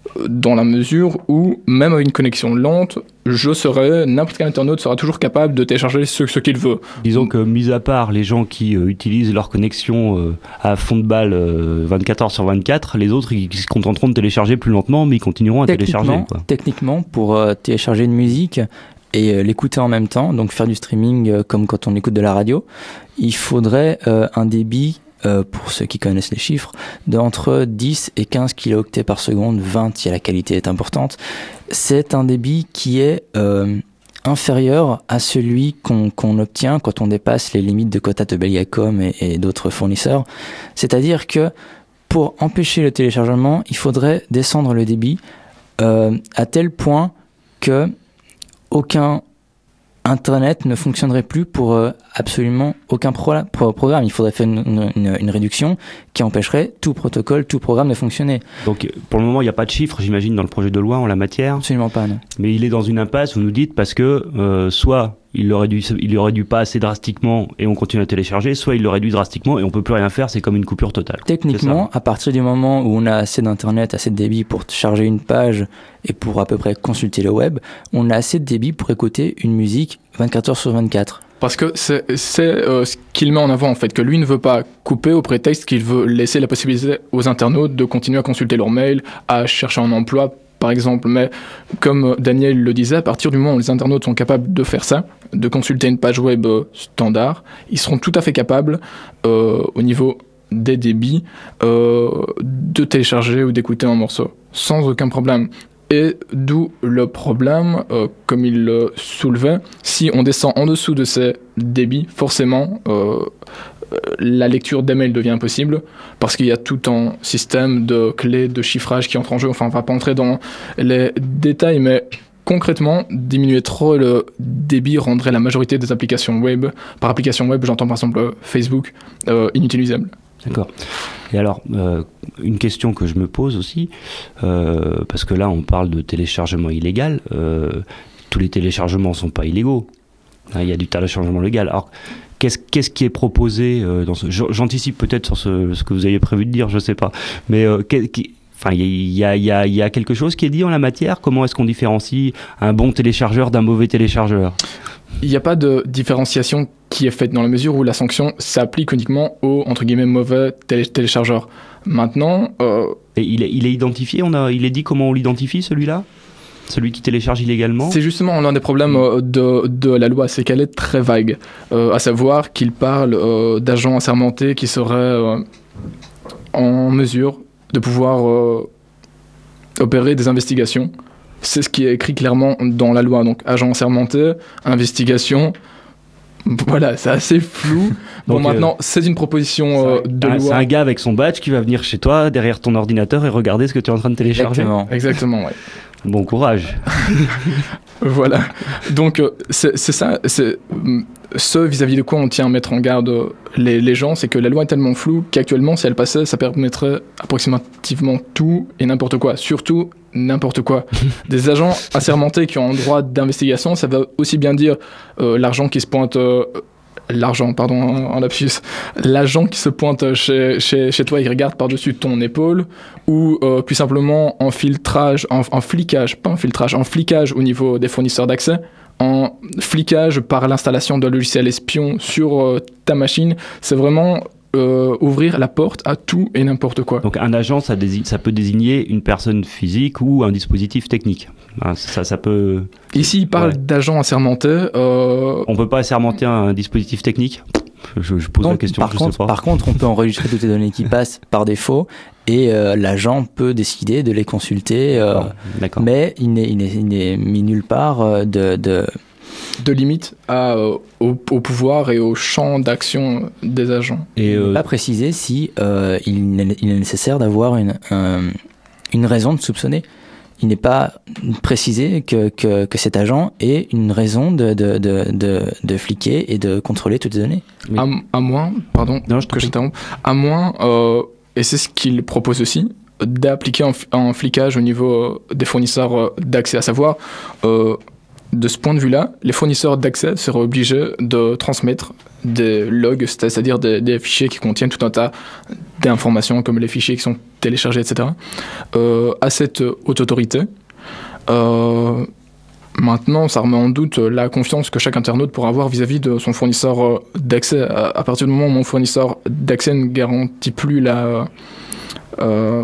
dans la mesure où, même avec une connexion lente, je serai, n'importe quel internaute sera toujours capable de télécharger ce, ce qu'il veut. Disons que, mis à part les gens qui euh, utilisent leur connexion euh, à fond de balle euh, vingt-quatre heures sur vingt-quatre, les autres ils, ils se contenteront de télécharger plus lentement, mais ils continueront à télécharger. Quoi. Techniquement, pour euh, télécharger une musique et euh, l'écouter en même temps, donc faire du streaming euh, comme quand on écoute de la radio, il faudrait euh, un débit, euh, pour ceux qui connaissent les chiffres, d'entre dix et quinze kilooctets par seconde, vingt si la qualité est importante. C'est un débit qui est euh, inférieur à celui qu'on, qu'on obtient quand on dépasse les limites de quota de Belgacom et, et d'autres fournisseurs. C'est-à-dire que pour empêcher le téléchargement, il faudrait descendre le débit euh, à tel point que aucun Internet ne fonctionnerait plus pour euh, absolument aucun pro- pro- programme. Il faudrait faire une, une, une réduction qui empêcherait tout protocole, tout programme de fonctionner. Donc pour le moment, il n'y a pas de chiffre, j'imagine, dans le projet de loi en la matière. Absolument pas, non. Mais il est dans une impasse, vous nous dites, parce que euh, soit il le réduit, il le réduit pas assez drastiquement et on continue à télécharger, soit il le réduit drastiquement et on peut plus rien faire, c'est comme une coupure totale. Techniquement, à partir du moment où on a assez d'internet, assez de débit pour charger une page et pour à peu près consulter le web, on a assez de débit pour écouter une musique vingt-quatre heures sur vingt-quatre. Parce que c'est, c'est euh, ce qu'il met en avant, en fait, que lui ne veut pas couper au prétexte qu'il veut laisser la possibilité aux internautes de continuer à consulter leur mail, à chercher un emploi, par exemple. Mais comme Daniel le disait, à partir du moment où les internautes sont capables de faire ça, de consulter une page web standard, ils seront tout à fait capables, euh, au niveau des débits, euh, de télécharger ou d'écouter un morceau, sans aucun problème. Et d'où le problème, euh, comme il le soulevait, si on descend en dessous de ces débits, forcément, euh, la lecture des mails devient impossible, parce qu'il y a tout un système de clés, de chiffrage qui entre en jeu. Enfin, on ne va pas entrer dans les détails, mais concrètement, diminuer trop le débit rendrait la majorité des applications web, par application web, j'entends par exemple Facebook, euh, inutilisable. D'accord. Et alors, euh, une question que je me pose aussi, euh, parce que là on parle de téléchargement illégal, euh, tous les téléchargements ne sont pas illégaux, il y a du téléchargement légal. Alors, qu'est-ce, qu'est-ce qui est proposé euh, dans ce... J'anticipe peut-être sur ce, ce que vous aviez prévu de dire, je ne sais pas, mais euh, qui... Enfin, il y a, y, a, y a quelque chose qui est dit en la matière. Comment est-ce qu'on différencie un bon téléchargeur d'un mauvais téléchargeur ? Il n'y a pas de différenciation qui est faite dans la mesure où la sanction s'applique uniquement aux, entre guillemets, mauvais télé- téléchargeurs. Maintenant... Euh... Et il est, il est identifié, on a, il est dit comment on l'identifie, celui-là ? Celui qui télécharge illégalement ? C'est justement l'un des problèmes euh, de, de la loi, c'est qu'elle est très vague. Euh, à savoir qu'il parle euh, d'agents assermentés qui seraient euh, en mesure de pouvoir euh, opérer des investigations. C'est ce qui est écrit clairement dans la loi. Donc, agent assermenté, investigation, voilà, c'est assez flou. Bon, donc, maintenant, euh, c'est une proposition euh, de un, loi. C'est un gars avec son badge qui va venir chez toi, derrière ton ordinateur, et regarder ce que tu es en train de télécharger. Exactement, Exactement, ouais. Bon courage. Voilà. Donc, euh, c'est, c'est ça. C'est, ce vis-à-vis de quoi on tient à mettre en garde les, les gens, c'est que la loi est tellement floue qu'actuellement, si elle passait, ça permettrait approximativement tout et n'importe quoi. Surtout, n'importe quoi. Des agents assermentés qui ont un droit d'investigation, ça veut aussi bien dire euh, l'argent qui se pointe... Euh, L'argent, pardon, en lapsus. L'agent qui se pointe chez, chez, chez toi et qui regarde par-dessus ton épaule, ou euh, plus simplement en filtrage, en, en flicage, pas en filtrage, en flicage au niveau des fournisseurs d'accès, en flicage par l'installation d'un logiciel espion sur euh, ta machine. C'est vraiment euh, ouvrir la porte à tout et n'importe quoi. Donc un agent, ça, désigne, ça peut désigner une personne physique ou un dispositif technique. Ça, ça peut... Ici, il parle ouais. d'agents assermentés. Euh... On ne peut pas assermenter un dispositif technique ? je, je pose non, la question, par je contre, sais pas. Par contre, on peut enregistrer toutes les données qui passent par défaut et euh, l'agent peut décider de les consulter. Euh, bon, d'accord. Mais il n'est, il, n'est, il n'est mis nulle part euh, de... de... de limite à, euh, au, au pouvoir et au champ d'action des agents. Et euh... pas préciser si euh, il, est, il est nécessaire d'avoir une, un, une raison de soupçonner. Il n'est pas précisé que, que, que cet agent ait une raison de, de, de, de, de fliquer et de contrôler toutes les données. À, à moins, pardon, non, je que j'interromps, à moins, euh, et c'est ce qu'il propose aussi, d'appliquer un, un flicage au niveau des fournisseurs d'accès, à savoir... Euh, de ce point de vue-là, les fournisseurs d'accès seraient obligés de transmettre des logs, c'est-à-dire des, des fichiers qui contiennent tout un tas d'informations, comme les fichiers qui sont téléchargés, et cetera, euh, à cette haute autorité. Euh, maintenant, ça remet en doute la confiance que chaque internaute pourra avoir vis-à-vis de son fournisseur d'accès. À, à partir du moment où mon fournisseur d'accès ne garantit plus la... Euh,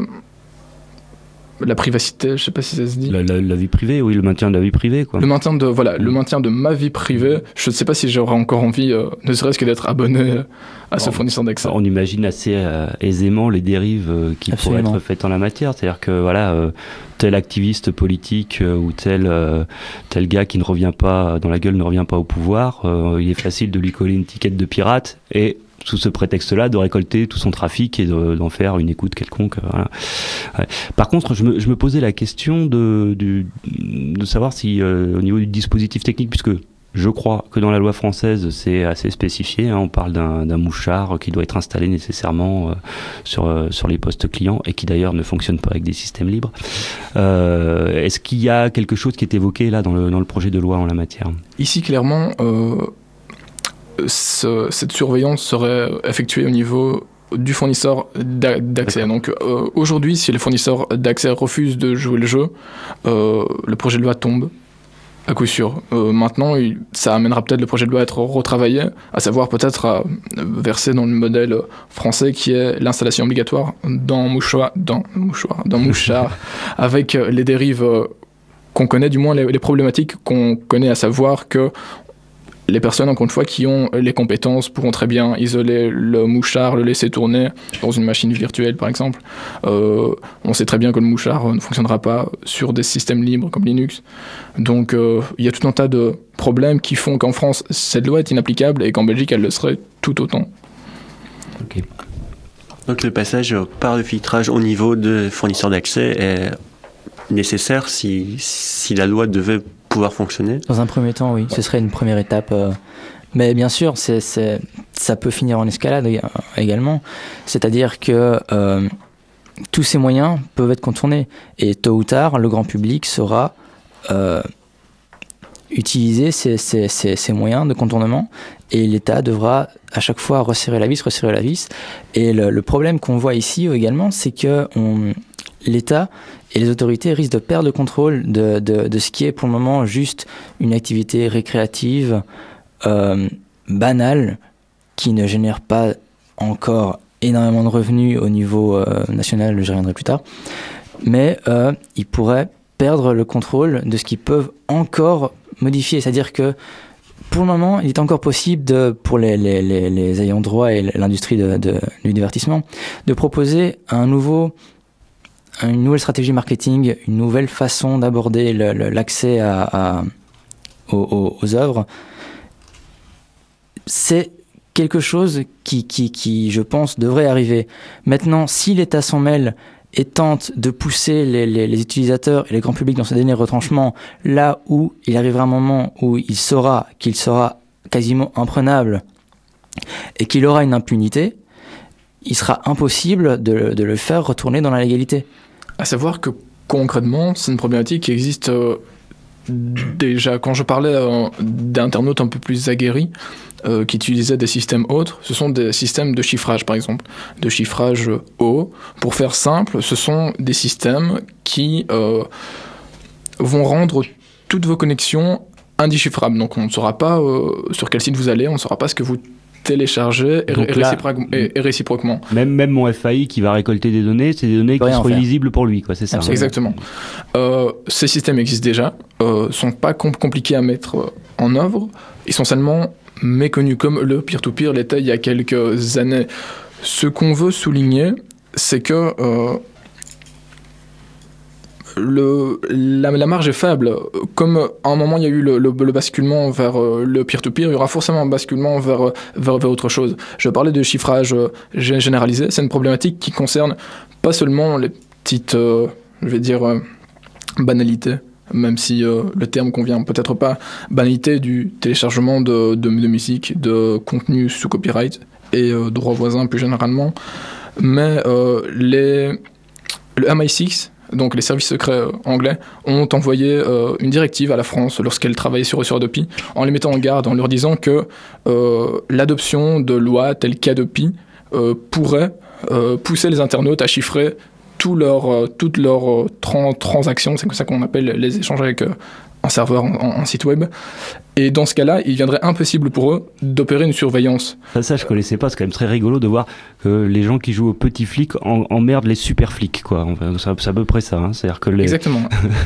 la privacité, je ne sais pas si ça se dit. La, la, la vie privée, oui, le maintien de la vie privée, quoi. Le maintien de, voilà, le maintien de ma vie privée. Je ne sais pas si j'aurais encore envie, euh, ne serait-ce que d'être abonné à ce Alors, fournisseur d'accès. On imagine assez euh, aisément les dérives euh, qui Absolument. pourraient être faites en la matière. C'est-à-dire que voilà, euh, tel activiste politique euh, ou tel, euh, tel gars qui ne revient pas, dont la gueule ne revient pas au pouvoir, euh, il est facile de lui coller une étiquette de pirate et sous ce prétexte-là, de récolter tout son trafic et de, d'en faire une écoute quelconque. Voilà. Ouais. Par contre, je me, je me posais la question de, de, de savoir si, euh, au niveau du dispositif technique, puisque je crois que dans la loi française, c'est assez spécifié, hein, on parle d'un, d'un mouchard qui doit être installé nécessairement euh, sur, euh, sur les postes clients et qui d'ailleurs ne fonctionne pas avec des systèmes libres. Euh, est-ce qu'il y a quelque chose qui est évoqué là dans le, dans le projet de loi en la matière ? Ici, clairement, euh, ce, cette surveillance serait effectuée au niveau du fournisseur d'a- d'accès. D'accord. Donc euh, aujourd'hui, si les fournisseurs d'accès refusent de jouer le jeu, euh, le projet de loi tombe, à coup sûr. Euh, maintenant, il, ça amènera peut-être le projet de loi à être retravaillé, à savoir peut-être à verser dans le modèle français qui est l'installation obligatoire dans mouchoir, dans mouchoir, dans mouchard, avec les dérives qu'on connaît, du moins les, les problématiques qu'on connaît, à savoir que les personnes, encore une fois, qui ont les compétences pourront très bien isoler le mouchard, le laisser tourner dans une machine virtuelle, par exemple. Euh, on sait très bien que le mouchard ne fonctionnera pas sur des systèmes libres comme Linux. Donc, il euh, y a tout un tas de problèmes qui font qu'en France, cette loi est inapplicable et qu'en Belgique, elle le serait tout autant. Ok. Donc, le passage par le filtrage au niveau de fournisseurs d'accès est nécessaire si, si la loi devait pouvoir fonctionner. Dans un premier temps, oui, ce serait une première étape. Euh, mais bien sûr, c'est, c'est, ça peut finir en escalade également. C'est-à-dire que euh, tous ces moyens peuvent être contournés. Et tôt ou tard, le grand public saura euh, utiliser ces, ces, ces, ces moyens de contournement. Et l'État devra à chaque fois resserrer la vis, resserrer la vis. Et le, le problème qu'on voit ici également, c'est que on, l'État et les autorités risquent de perdre le contrôle de, de, de ce qui est pour le moment juste une activité récréative, euh, banale, qui ne génère pas encore énormément de revenus au niveau euh, national, j'y reviendrai plus tard, mais euh, ils pourraient perdre le contrôle de ce qu'ils peuvent encore modifier. C'est-à-dire que pour le moment, il est encore possible, de, pour les, les, les, les ayants droit et l'industrie de, de, du divertissement, de proposer un nouveau... une nouvelle stratégie marketing, une nouvelle façon d'aborder le, le, l'accès à, à, aux, aux, aux œuvres. C'est quelque chose qui, qui, qui, je pense, devrait arriver. Maintenant, si l'État s'en mêle et tente de pousser les, les, les utilisateurs et les grands publics dans ce dernier retranchement, là où il arrivera un moment où il saura qu'il sera quasiment imprenable et qu'il aura une impunité, il sera impossible de, de le faire retourner dans la légalité. À savoir que concrètement, c'est une problématique qui existe euh, déjà. Quand je parlais euh, d'internautes un peu plus aguerris euh, qui utilisaient des systèmes autres, ce sont des systèmes de chiffrage, par exemple, de chiffrage haut. Pour faire simple, ce sont des systèmes qui euh, vont rendre toutes vos connexions indéchiffrables. Donc on ne saura pas euh, sur quel site vous allez, on ne saura pas ce que vous télécharger et, et, là, réciproquement, et, et réciproquement. Même, même mon F A I qui va récolter des données, c'est des données qui seront illisibles pour lui, quoi, c'est ça. Absolument. Exactement. Euh, ces systèmes existent déjà, euh, sont pas com- compliqués à mettre euh, en œuvre, ils sont seulement méconnus, comme le peer-to-peer l'était il y a quelques années. Ce qu'on veut souligner, c'est que euh, Le, la, la marge est faible. Comme à un moment il y a eu le, le, le basculement vers euh, le peer-to-peer, il y aura forcément un basculement vers, vers, vers autre chose. Je parlais de chiffrage euh, généralisé. C'est une problématique qui concerne pas seulement les petites, euh, je vais dire, euh, banalités, même si euh, le terme convient peut-être pas, banalité du téléchargement de, de, de musique, de contenu sous copyright et euh, droits voisins plus généralement. Mais euh, les, le M I six, donc les services secrets euh, anglais, ont envoyé euh, une directive à la France lorsqu'elle travaillait sur Hadopi, en les mettant en garde, en leur disant que euh, l'adoption de lois telles qu'Hadopi euh, pourrait euh, pousser les internautes à chiffrer tout leur, euh, toutes leurs euh, tran- transactions, c'est comme ça qu'on appelle les échanges avec euh, un serveur, un, un site web. Et dans ce cas-là, il viendrait impossible pour eux d'opérer une surveillance. Ça, ça, je connaissais pas. C'est quand même très rigolo de voir que les gens qui jouent aux petits flics en, emmerdent les super flics, quoi. Enfin, c'est, c'est à peu près ça. Hein. C'est-à-dire que les... Exactement.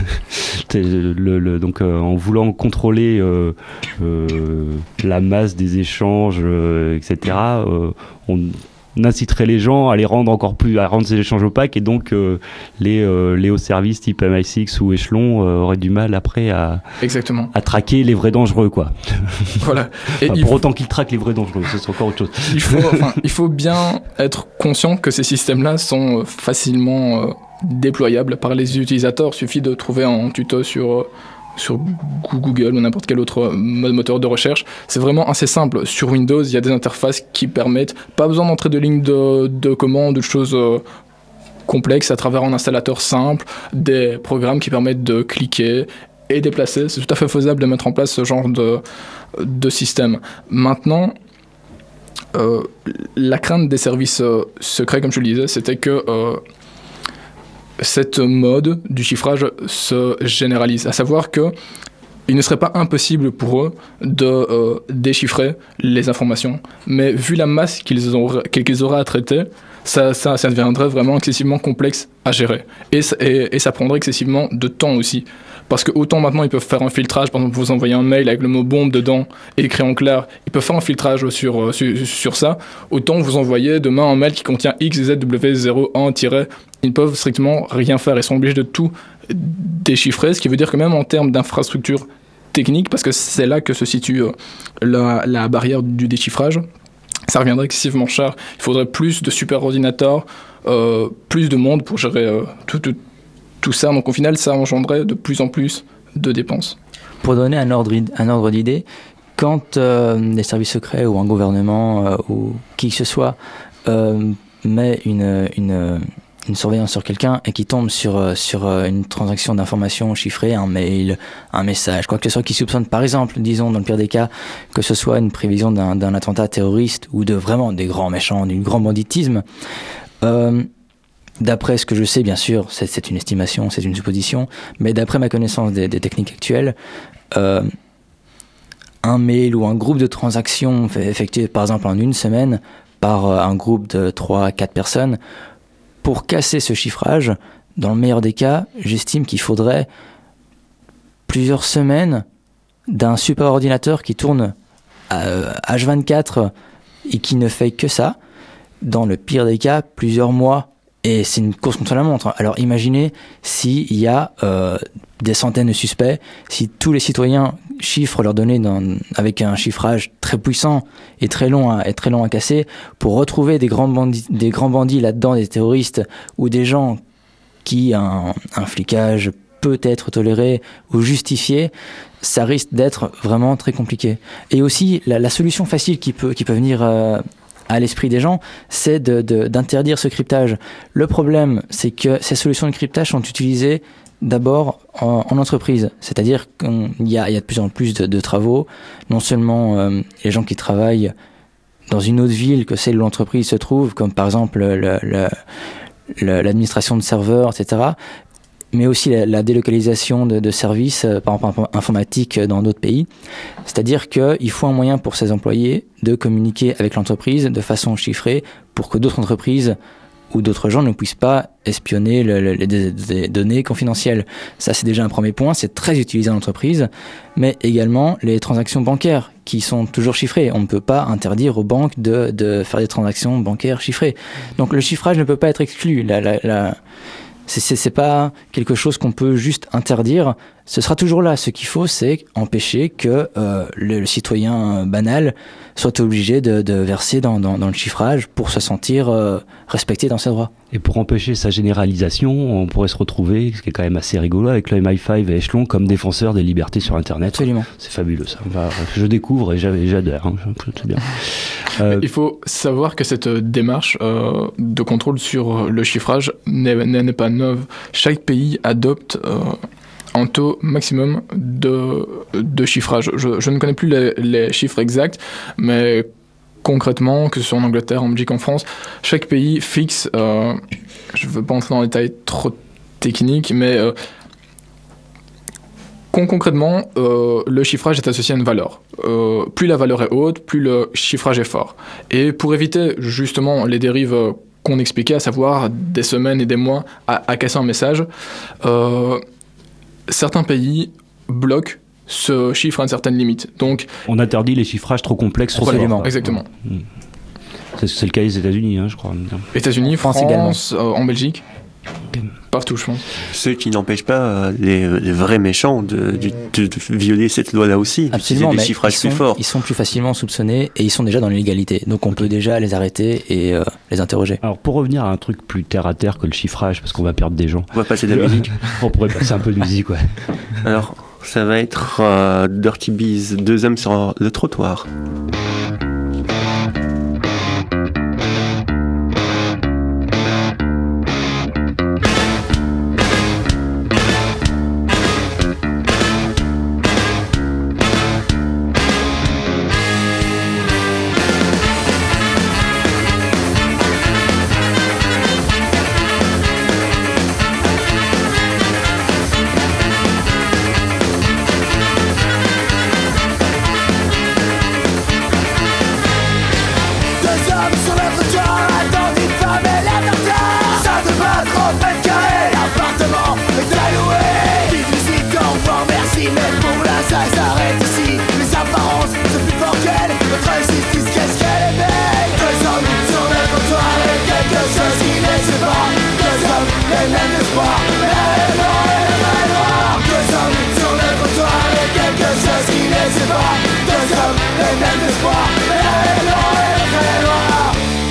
le, le, donc, euh, en voulant contrôler euh, euh, la masse des échanges, euh, et cetera, euh, on on inciterait les gens à les rendre encore plus, à rendre ces échanges opaques, et donc euh, les, euh, les hauts services type M I six ou Echelon euh, auraient du mal après à, Exactement. à traquer les vrais dangereux, quoi. Voilà. Et enfin, pour faut... autant qu'ils traquent les vrais dangereux, ça, c'est encore autre chose. Il faut, enfin, il faut bien être conscient que ces systèmes-là sont facilement euh, déployables par les utilisateurs. Il suffit de trouver un tuto sur... Euh, sur Google ou n'importe quel autre moteur de recherche. C'est vraiment assez simple. Sur Windows, il y a des interfaces qui permettent, pas besoin d'entrer de lignes de, de commande ou de choses euh, complexes à travers un installateur simple, des programmes qui permettent de cliquer et déplacer. C'est tout à fait faisable de mettre en place ce genre de, de système. Maintenant, euh, la crainte des services euh, secrets, comme je le disais, c'était que euh, cette mode du chiffrage se généralise, à savoir que il ne serait pas impossible pour eux de euh, déchiffrer les informations, mais vu la masse qu'ils auraient, qu'ils auraient à traiter, ça, ça, ça deviendrait vraiment excessivement complexe à gérer, et, et, et ça prendrait excessivement de temps aussi, parce que autant maintenant ils peuvent faire un filtrage, par exemple vous envoyez un mail avec le mot bombe dedans et écrit en clair, ils peuvent faire un filtrage sur, sur, sur ça, autant vous envoyez demain un mail qui contient X Z W zéro un tiret, ils ne peuvent strictement rien faire, ils sont obligés de tout déchiffrer, ce qui veut dire que même en termes d'infrastructure technique, parce que c'est là que se situe euh, la, la barrière du déchiffrage, ça reviendrait excessivement cher. Il faudrait plus de super ordinateurs, euh, plus de monde pour gérer euh, tout, tout, tout ça. Donc au final, ça engendrait de plus en plus de dépenses. Pour donner un ordre, un ordre d'idée, quand euh, les services secrets ou un gouvernement euh, ou qui que ce soit euh, met une... une une surveillance sur quelqu'un et qui tombe sur, sur une transaction d'informations chiffrée, un mail, un message, quoi que ce soit, qui soupçonne par exemple, disons dans le pire des cas, que ce soit une prévision d'un, d'un attentat terroriste ou de vraiment des grands méchants, du grand banditisme, euh, d'après ce que je sais, bien sûr, c'est, c'est une estimation, c'est une supposition, mais d'après ma connaissance des, des techniques actuelles, euh, un mail ou un groupe de transactions effectué par exemple en une semaine par un groupe de trois à quatre personnes, pour casser ce chiffrage, dans le meilleur des cas, j'estime qu'il faudrait plusieurs semaines d'un super ordinateur qui tourne à H vingt-quatre et qui ne fait que ça. Dans le pire des cas, plusieurs mois. Et c'est une course contre la montre. Alors imaginez s'il y a euh, des centaines de suspects, si tous les citoyens chiffrent leurs données dans, avec un chiffrage très puissant et très long à, et très long à casser, pour retrouver des grands bandits, des grands bandits là-dedans, des terroristes ou des gens qui un, un flicage peut être toléré ou justifié, ça risque d'être vraiment très compliqué. Et aussi la, la solution facile qui peut, qui peut venir euh, à l'esprit des gens, c'est de, de, d'interdire ce cryptage. Le problème, c'est que ces solutions de cryptage sont utilisées d'abord en, en entreprise, c'est-à-dire qu'il y a, il y a de plus en plus de, de travaux, non seulement euh, les gens qui travaillent dans une autre ville que celle où l'entreprise se trouve, comme par exemple le, le, le, l'administration de serveurs, et cetera, mais aussi la, la délocalisation de, de services, euh, par exemple informatiques dans d'autres pays. C'est-à-dire qu'il faut un moyen pour ces employés de communiquer avec l'entreprise de façon chiffrée pour que d'autres entreprises ou d'autres gens ne puissent pas espionner le, le, les, les données confidentielles. Ça, c'est déjà un premier point, c'est très utilisé en entreprise, mais également les transactions bancaires qui sont toujours chiffrées. On ne peut pas interdire aux banques de, de faire des transactions bancaires chiffrées. Donc le chiffrage ne peut pas être exclu. La, la, la, c'est, c'est, c'est pas quelque chose qu'on peut juste interdire. Ce sera toujours là. Ce qu'il faut, c'est empêcher que euh, le, le citoyen banal soit obligé de, de verser dans, dans, dans le chiffrage pour se sentir euh, respecté dans ses droits. Et pour empêcher sa généralisation, on pourrait se retrouver, ce qui est quand même assez rigolo, avec le M I cinq et Echelon comme défenseurs des libertés sur Internet. Absolument. C'est fabuleux ça. Enfin, je découvre et j'adore. Hein. C'est bien. Euh, Il faut savoir que cette démarche euh, de contrôle sur le chiffrage n'est, n'est pas neuve. Chaque pays adopte euh, un taux maximum de, de chiffrage. Je, je ne connais plus les, les chiffres exacts, mais concrètement, que ce soit en Angleterre, en Belgique, en France, chaque pays fixe, euh, je ne veux pas entrer dans les détails trop techniques, mais euh, con- concrètement, euh, le chiffrage est associé à une valeur. Euh, plus la valeur est haute, plus le chiffrage est fort. Et pour éviter justement les dérives euh, qu'on expliquait, à savoir des semaines et des mois à, à casser un message, euh, certains pays bloquent ce chiffre à une certaine limite. Donc, on interdit les chiffrages trop complexes, trop voilà, forts. exactement. C'est, c'est le cas des États-Unis, hein, je crois. États-Unis, France France, également. euh, en Belgique, Ok. partout, je pense. Ce qui n'empêche pas euh, les, les vrais méchants de, de, de- de violer cette loi-là aussi, Absolument, d'utiliser des mais ils chiffrages sont, plus forts. ils sont plus facilement soupçonnés et ils sont déjà dans l'illégalité. Donc on peut déjà les arrêter et euh, les interroger. Alors, pour revenir à un truc plus terre à terre que le chiffrage, parce qu'on va perdre des gens, On va passer de la musique. on pourrait passer un peu de musique, ouais. Alors, ça va être euh, Dirty Bees, deux hommes sur le trottoir. Deux hommes sur le trottoir attendent une femme et la tartare. Ça ne va trop mètres carrés, l'appartement est alloué. Petite visite, au revoir, merci, mais pour là ça s'arrête ici. Les apparences sont plus fort qu'elle, notre justice qu'est-ce qu'elle est belle. Deux hommes sur le trottoir et quelque chose qui les sépare. Deux hommes, les mêmes espoirs, mais elle blanc et le vrai noir. Deux hommes sur le trottoir et quelque chose qui les sépare. Deux hommes, les mêmes espoirs, mais elle blanc et le vrai noir.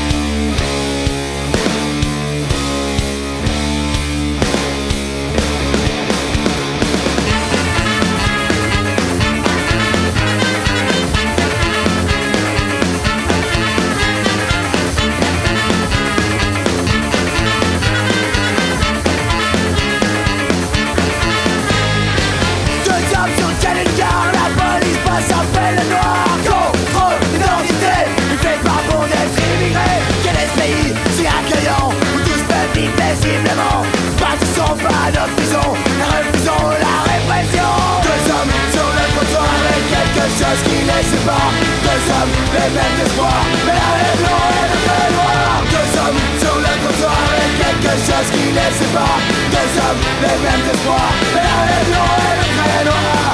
Deux hommes sur le quai d'une gare, la police passe appelle le noir. Contrôle d'identité, il fait pas bon d'être immigré. Quel est ce pays si accueillant, où tous peuvent vivre paisiblement. Pas tous sont pas de prison, refusons la répression. Deux hommes sur le trottoir avec quelque chose qui les sépare. Deux hommes, les mêmes espoirs, mais un est blanc et le vrai noir. Deux hommes sur le trottoir avec quelque chose qui les sépare. Deux hommes, les mêmes espoirs, mais un est blanc et le vrai noir.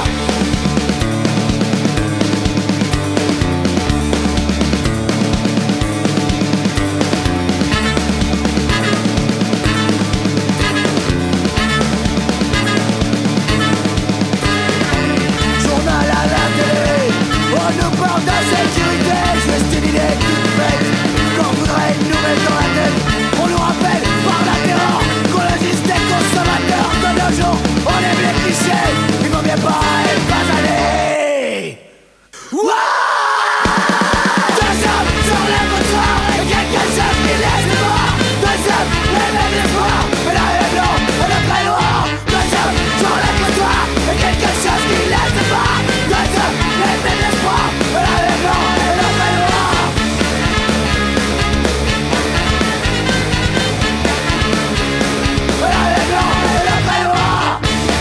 Journal à la télé, on nous parle d'insécurité. Juste une idée toute faite, qu'on voudrait nous mettre dans la tête. On nous rappelle par la terreur qu'on agisse des consommateurs. De nos jours, on aime les clichés, il vaut bien pas et pas aller. Ouah! Deux hommes sur le trottoir et quelque chose qui les sépare. Deux hommes, les mêmes espoirs, mais l'un est blanc et l'autre est noir. Deux hommes sur le trottoir et quelque chose qui les sépare. Deux hommes, les mêmes espoirs, mais l'un est blanc et l'autre est noir. Mais l'un est blanc et l'autre est noir.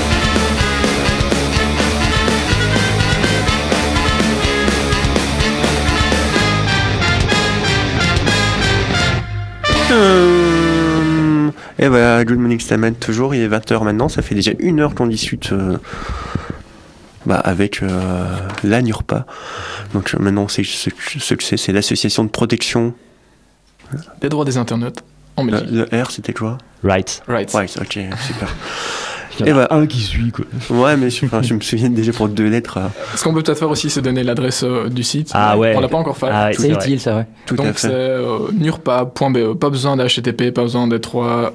Hum, Et voilà, Good Morning Statement, toujours, il est vingt heures maintenant, ça fait déjà une heure qu'on discute euh, bah, avec euh, la NURPA. Donc euh, maintenant, c'est ce, ce que c'est, c'est l'association de protection. Des droits des internautes en Le, Belgique. le R, c'était quoi? Right. Right. Ouais, ok, super. Il y en Et a bah, un qui suit, quoi. ouais, mais je, enfin, je me souviens déjà pour deux lettres. euh, Ce qu'on peut peut-être faire aussi, c'est donner l'adresse euh, du site. Ah ouais. On l'a pas encore fait. Ah ouais, C'est vrai. utile ça, ouais. tout à Donc fait. c'est euh, nurpa point b e, pas besoin d'H T T P, pas besoin des trois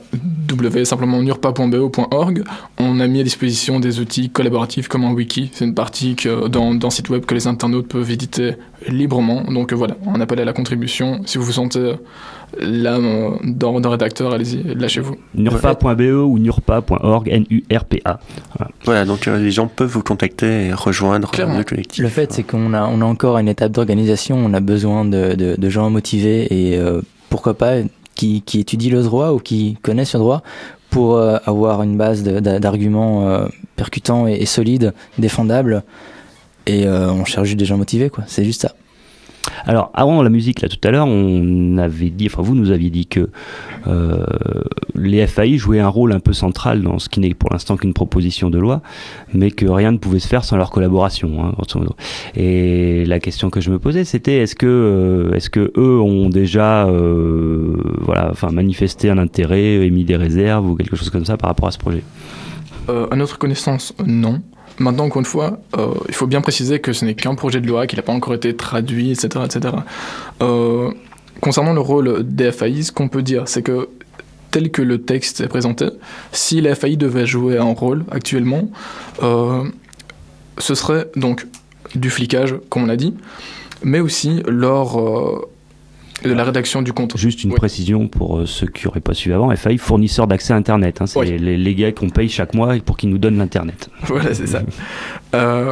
w simplement nurpa point b o point org, on a mis à disposition des outils collaboratifs comme un wiki. C'est une partie que, dans, dans site web que les internautes peuvent éditer librement. Donc euh, voilà, un appel à la contribution. Si vous vous sentez là euh, dans, dans rédacteur, allez-y, lâchez-vous. nurpa point b o ou nurpa point org, N U R P A. Voilà, voilà donc euh, les gens peuvent vous contacter et rejoindre euh, le collectif. Le fait, c'est qu'on a, on a encore une étape d'organisation, on a besoin de, de, de gens motivés et euh, pourquoi pas qui, qui étudient le droit ou qui connaissent le droit pour euh, avoir une base de, de, d'arguments euh, percutants et, et solides, défendables. Et euh, on cherche juste des gens motivés, quoi. C'est juste ça. Alors, avant la musique, là, tout à l'heure, on avait dit, enfin, vous nous aviez dit que euh, les F A I jouaient un rôle un peu central dans ce qui n'est pour l'instant qu'une proposition de loi, mais que rien ne pouvait se faire sans leur collaboration, hein, grosso modo. Et la question que je me posais, c'était est-ce que, euh, est-ce que eux ont déjà, euh, voilà, enfin, manifesté un intérêt, émis des réserves ou quelque chose comme ça par rapport à ce projet ? euh, À notre connaissance, non. Maintenant, encore une fois, euh, il faut bien préciser que ce n'est qu'un projet de loi, qu'il n'a pas encore été traduit, et cetera et cetera. Euh, concernant le rôle des F A I, ce qu'on peut dire, c'est que tel que le texte est présenté, si les F A I devaient jouer un rôle actuellement, euh, ce serait donc du flicage, comme on l'a dit, mais aussi lors euh, de la rédaction du contrat. Juste une oui. précision pour euh, ceux qui n'auraient pas suivi avant, F A I, fournisseur d'accès à Internet. Hein, c'est oui. les, les gars qu'on paye chaque mois pour qu'ils nous donnent l'Internet. Voilà, c'est ça. euh,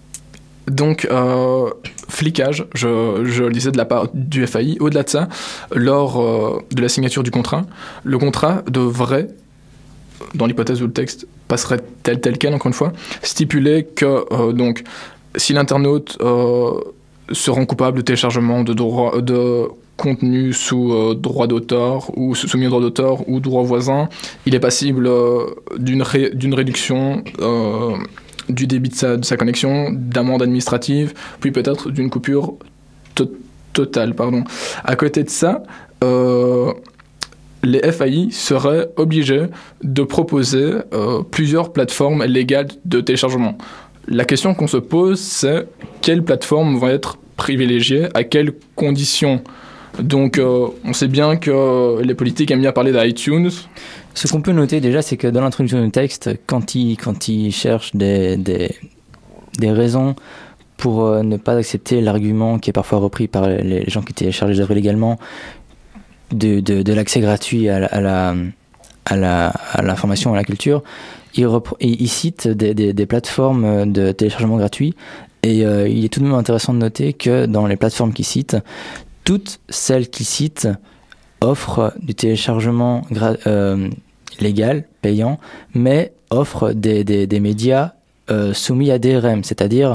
donc, euh, flicage, je, je le disais de la part du F A I. Au-delà de ça, lors euh, de la signature du contrat, le contrat devrait, dans l'hypothèse où le texte passerait tel tel quel, encore une fois, stipuler que euh, donc, si l'internaute euh, se rend coupable de téléchargement de droit de contenu sous euh, droit d'auteur ou soumis au droit d'auteur ou droit voisin, il est passible euh, d'une, ré, d'une réduction euh, du débit de sa, de sa connexion, d'amende administrative, puis peut-être d'une coupure to- totale. Pardon. À côté de ça, euh, les F A I seraient obligés de proposer euh, plusieurs plateformes légales de téléchargement. La question qu'on se pose, c'est quelles plateformes vont être privilégiées, à quelles conditions. Donc, euh, on sait bien que les politiques aiment bien parler d'iTunes. Ce qu'on peut noter déjà, c'est que dans l'introduction du texte, quand ils quand ils cherchent des, des, des raisons pour euh, ne pas accepter l'argument qui est parfois repris par les gens qui téléchargent les œuvres illégalement, de, de, de l'accès gratuit à la, à, la, à, la, à l'information, à la culture, ils, repr- ils citent des, des, des plateformes de téléchargement gratuit. Et euh, il est tout de même intéressant de noter que dans les plateformes qu'ils citent, toutes celles qu'ils citent offrent du téléchargement gra- euh, légal, payant, mais offrent des, des, des médias euh, soumis à D R M, c'est-à-dire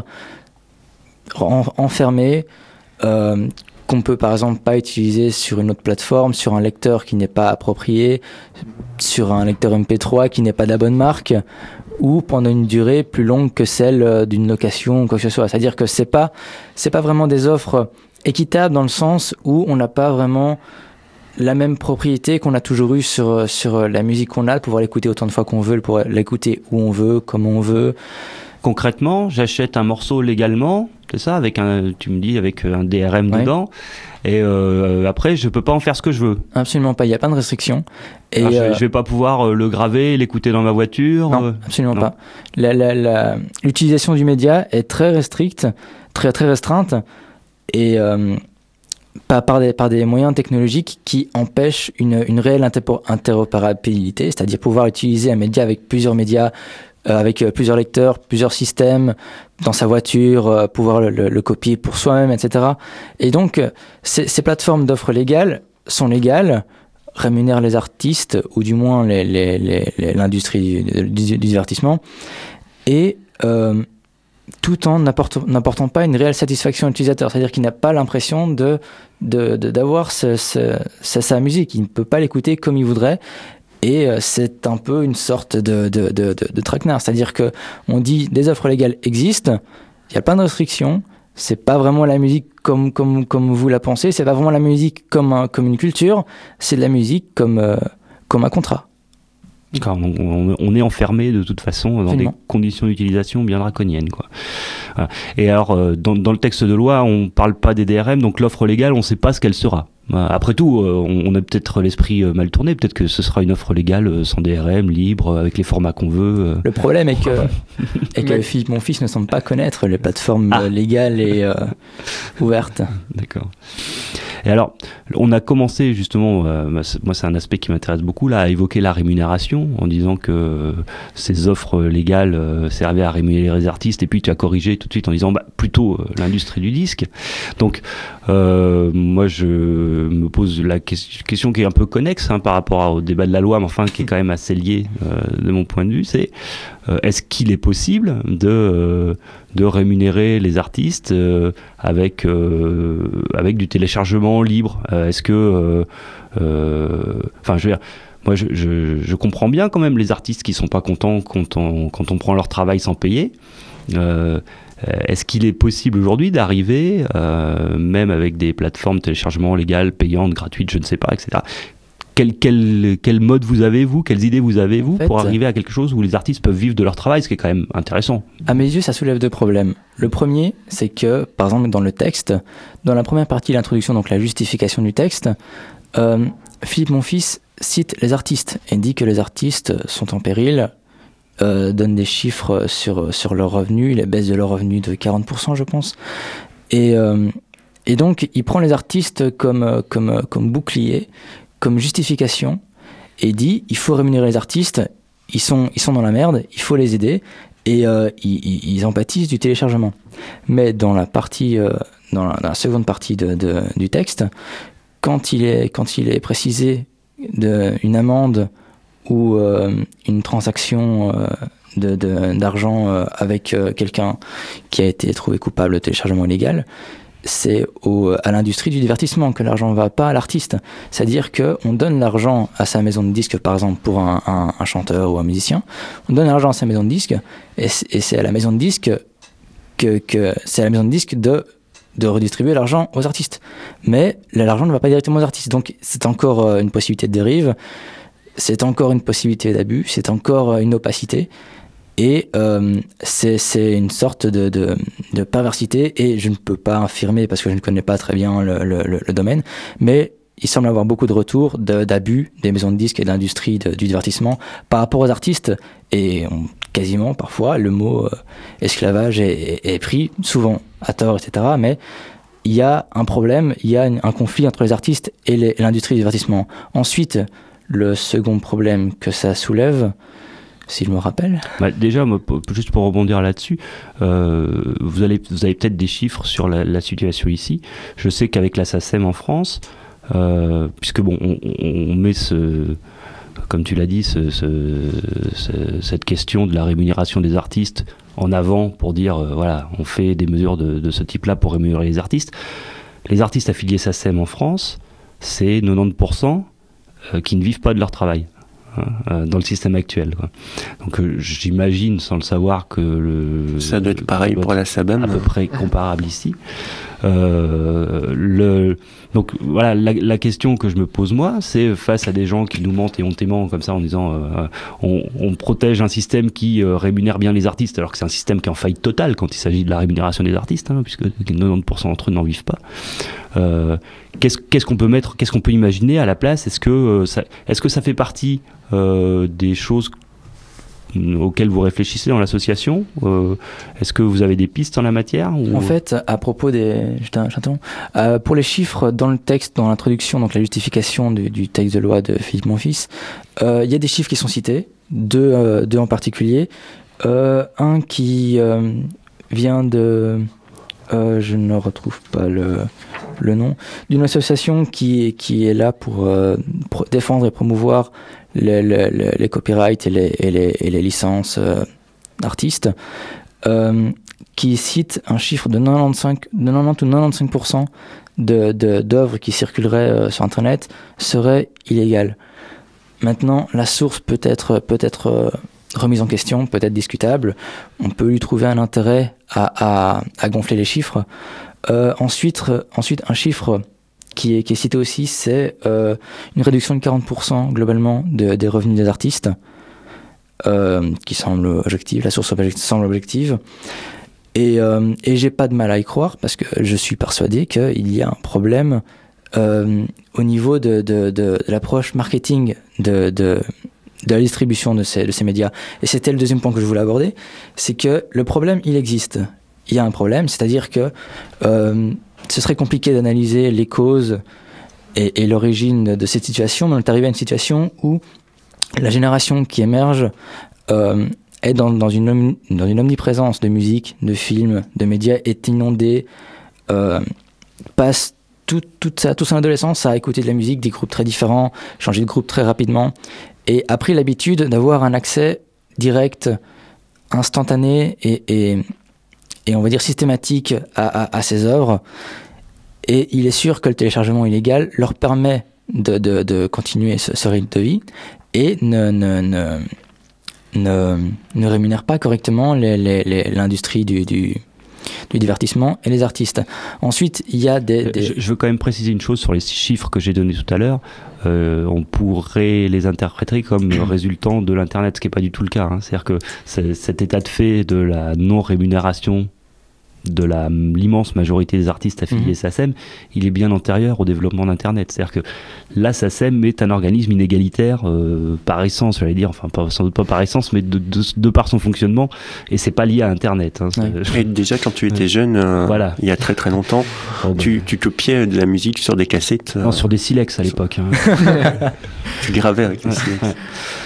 en, enfermés, euh, qu'on peut par exemple pas utiliser sur une autre plateforme, sur un lecteur qui n'est pas approprié, sur un lecteur M P trois qui n'est pas de la bonne marque, ou pendant une durée plus longue que celle d'une location ou quoi que ce soit. C'est-à-dire que c'est pas, c'est pas vraiment des offres équitables dans le sens où on n'a pas vraiment la même propriété qu'on a toujours eu sur, sur la musique qu'on a, de pouvoir l'écouter autant de fois qu'on veut, pour l'écouter où on veut, comme on veut. Concrètement, j'achète un morceau légalement, c'est ça, avec un, tu me dis, avec un D R M ouais. dedans, et euh, après, je peux pas en faire ce que je veux. Absolument pas, il n'y a pas de restriction. Et Alors, je, euh, je vais pas pouvoir le graver, l'écouter dans ma voiture. Non, euh, absolument non. pas. La, la, la, l'utilisation du média est très restricte, très, très restreinte, et euh, par, par, des, par des moyens technologiques qui empêchent une, une réelle interpo- interopérabilité, c'est-à-dire pouvoir utiliser un média avec plusieurs médias, euh, avec euh, plusieurs lecteurs, plusieurs systèmes, dans sa voiture, euh, pouvoir le, le, le copier pour soi-même, et cetera. Et donc, euh, ces, ces plateformes d'offres légales sont légales, rémunèrent les artistes, ou du moins les, les, les, les, l'industrie du, du, du divertissement, et euh, tout en n'apportant pas une réelle satisfaction à l'utilisateur, c'est-à-dire qu'il n'a pas l'impression de, de, de, d'avoir ce, ce, ce, sa musique, il ne peut pas l'écouter comme il voudrait, et euh, c'est un peu une sorte de, de, de, de, de traquenard, c'est-à-dire qu'on dit des offres légales existent, il n'y a pas de restriction, c'est pas vraiment la musique comme, comme, comme vous la pensez, c'est pas vraiment la musique comme, un, comme une culture, c'est de la musique comme, euh, comme un contrat. D'accord, on, on est enfermé de toute façon dans Absolument. des conditions d'utilisation bien draconiennes, quoi. Voilà. Et alors, dans, dans le texte de loi, on ne parle pas des D R M, donc l'offre légale, on ne sait pas ce qu'elle sera. Après tout, on a peut-être l'esprit mal tourné, peut-être que ce sera une offre légale sans D R M, libre, avec les formats qu'on veut. Le problème est que, est que Philippe Monfils ne semble pas connaître les plateformes ah. légales et euh, ouvertes. D'accord. Et alors, on a commencé justement, euh, moi c'est un aspect qui m'intéresse beaucoup, là, à évoquer la rémunération, en disant que euh, ces offres légales euh, servaient à rémunérer les artistes, et puis tu as corrigé tout de suite en disant bah, plutôt euh, l'industrie du disque. Donc, euh, moi je me pose la que- question qui est un peu connexe hein, par rapport au débat de la loi, mais enfin qui est quand même assez lié euh, de mon point de vue, c'est euh, est-ce qu'il est possible de... Euh, de rémunérer les artistes euh, avec, euh, avec du téléchargement libre. Euh, est-ce que... Enfin, euh, euh, je veux dire, moi, je, je, je comprends bien quand même les artistes qui ne sont pas contents quand on, quand on prend leur travail sans payer. Euh, est-ce qu'il est possible aujourd'hui d'arriver, euh, même avec des plateformes de téléchargement légales, payantes, gratuites, je ne sais pas, et cetera, Quel, quel, quel mode vous avez, vous ? Quelles idées vous avez, vous, en fait, pour arriver à quelque chose où les artistes peuvent vivre de leur travail, ce qui est quand même intéressant ? À mes yeux, ça soulève deux problèmes. Le premier, c'est que, par exemple, dans le texte, dans la première partie de l'introduction, donc la justification du texte, euh, Philippe Monfils cite les artistes et dit que les artistes sont en péril, euh, donne des chiffres sur, sur leurs revenus, les baisses de leurs revenus de quarante pour cent, je pense. Et, euh, et donc, il prend les artistes comme, comme, comme bouclier, comme justification, et dit il faut rémunérer les artistes, ils sont, ils sont dans la merde, il faut les aider, et euh, ils, ils empathisent du téléchargement. Mais dans la partie, euh, dans, la, dans la seconde partie de, de, du texte, quand il est, quand il est précisé de, une amende ou euh, une transaction euh, de, de, d'argent euh, avec euh, quelqu'un qui a été trouvé coupable de téléchargement illégal, c'est au, à l'industrie du divertissement que l'argent ne va, pas à l'artiste. C'est-à-dire qu'on donne l'argent à sa maison de disques, par exemple, pour un, un, un chanteur ou un musicien. On donne l'argent à sa maison de disques, et c'est, et c'est à la maison de disques que, que c'est à la maison de disques de, de redistribuer l'argent aux artistes. Mais l'argent ne va pas directement aux artistes. Donc c'est encore une possibilité de dérive, c'est encore une possibilité d'abus, c'est encore une opacité. Et euh, c'est, c'est une sorte de, de, de perversité, et je ne peux pas affirmer parce que je ne connais pas très bien le, le, le domaine, mais il semble avoir beaucoup de retours de, d'abus des maisons de disques et de l'industrie de, du divertissement par rapport aux artistes, et on, quasiment parfois le mot euh, esclavage est, est, est pris, souvent à tort, et cetera. Mais il y a un problème, il y a un conflit entre les artistes et, les, et l'industrie du divertissement. Ensuite, le second problème que ça soulève, si je me rappelle. Bah déjà, juste pour rebondir là-dessus, euh, vous, allez, vous avez peut-être des chiffres sur la, la situation ici. Je sais qu'avec la SACEM en France, euh, puisque bon, on, on met ce, comme tu l'as dit, ce, ce, ce, cette question de la rémunération des artistes en avant pour dire, euh, voilà, on fait des mesures de, de ce type-là pour rémunérer les artistes. Les artistes affiliés SACEM en France, c'est quatre-vingt-dix pour cent qui ne vivent pas de leur travail. Dans le système actuel, quoi. Donc euh, j'imagine, sans le savoir, que le, ça doit être pareil pour la SABEM, à peu près comparable ici. Euh, le, donc voilà, la, la question que je me pose moi, c'est face à des gens qui nous mentent éhontément comme ça en disant euh, on, on protège un système qui euh, rémunère bien les artistes, alors que c'est un système qui est en faillite totale quand il s'agit de la rémunération des artistes, hein, puisque quatre-vingt-dix pour cent d'entre eux n'en vivent pas. Euh, qu'est-ce, qu'est-ce qu'on peut mettre, qu'est-ce qu'on peut imaginer à la place ? Est-ce que euh, ça, est-ce que ça fait partie euh, des choses auxquelles vous réfléchissez dans l'association ? euh, Est-ce que vous avez des pistes en la matière ou... En fait, à propos des... Euh, pour les chiffres dans le texte, dans l'introduction, donc la justification du, du texte de loi de Philippe Monfils, euh, il y a des chiffres qui sont cités, deux, euh, deux en particulier. Euh, un qui euh, vient de... Euh, je ne retrouve pas le, le nom, d'une association qui, qui est là pour euh, pro- défendre et promouvoir les, les, les copyrights et les, et les, et les licences euh, d'artistes, euh, qui cite un chiffre de quatre-vingt-quinze, de quatre-vingt-dix ou quatre-vingt-quinze pour cent de, de, d'œuvres qui circuleraient euh, sur Internet seraient illégales. Maintenant, la source peut être, peut être euh, remise en question, peut être discutable. On peut lui trouver un intérêt à, à, à gonfler les chiffres. Euh, ensuite, ensuite, un chiffre qui est, qui est cité aussi, c'est euh, une réduction de quarante pour cent globalement de, des revenus des artistes, euh, qui semble objective, la source objective, semble objective. Et, euh, et j'ai pas de mal à y croire, parce que je suis persuadé qu'il y a un problème euh, au niveau de, de, de, de l'approche marketing de, de, de la distribution de ces, de ces médias. Et c'était le deuxième point que je voulais aborder, c'est que le problème, il existe. Il y a un problème, c'est-à-dire que euh, ce serait compliqué d'analyser les causes et, et l'origine de, de cette situation, mais on est arrivé à une situation où la génération qui émerge euh, est dans, dans, une omni, dans une omniprésence de musique, de films, de médias, est inondée, euh, passe tout, toute, sa, toute son adolescence à écouter de la musique, des groupes très différents, changer de groupe très rapidement, et a pris l'habitude d'avoir un accès direct, instantané et, et, et on va dire systématique à, à, à ces œuvres. Et il est sûr que le téléchargement illégal leur permet de, de, de continuer ce, ce rythme de vie et ne, ne, ne, ne, ne rémunère pas correctement les, les, les, l'industrie du, du, du divertissement et les artistes. Ensuite, il y a des... des... Je, je veux quand même préciser une chose sur les chiffres que j'ai donnés tout à l'heure. Euh, on pourrait les interpréter comme résultant de l'Internet, ce qui n'est pas du tout le cas. Hein. C'est-à-dire que c'est, cet état de fait de la non-rémunération de la, l'immense majorité des artistes affiliés mmh. SACEM, il est bien antérieur au développement d'Internet. C'est-à-dire que la SACEM est un organisme inégalitaire euh, par essence, j'allais dire, enfin pas, sans doute pas par essence, mais de, de, de par son fonctionnement, et c'est pas lié à Internet. Hein, ouais. Et déjà, quand tu étais ouais. jeune, euh, voilà. il y a très très longtemps, oh, bah. tu, tu copiais de la musique sur des cassettes. Euh... Non, sur des silex à l'époque. Hein. Tu gravais avec les silex. Ouais.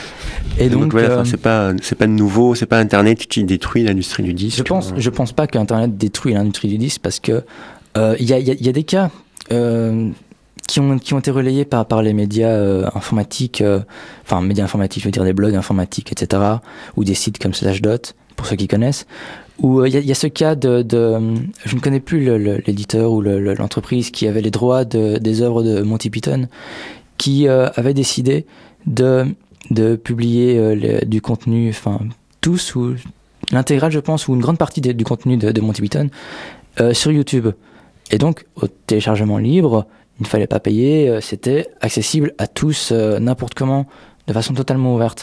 Et donc, donc voilà, euh, c'est pas c'est pas nouveau, c'est pas Internet qui détruit l'industrie du disque. Je pense, euh... je pense pas qu'Internet détruit l'industrie du disque parce que il euh, y, a, y, a, y a des cas euh, qui ont qui ont été relayés par par les médias euh, informatiques, euh, enfin médias informatiques, je veux dire des blogs informatiques, et cetera, ou des sites comme Slashdot pour ceux qui connaissent. Où il euh, y, y a ce cas de, de je ne connais plus le, le, l'éditeur ou le, le, l'entreprise qui avait les droits de, des œuvres de Monty Python, qui euh, avait décidé de de publier euh, le, du contenu, enfin tous ou l'intégrale je pense, ou une grande partie de, du contenu de, de Monty Python euh, sur YouTube. Et donc au téléchargement libre, il ne fallait pas payer, euh, c'était accessible à tous euh, n'importe comment, de façon totalement ouverte.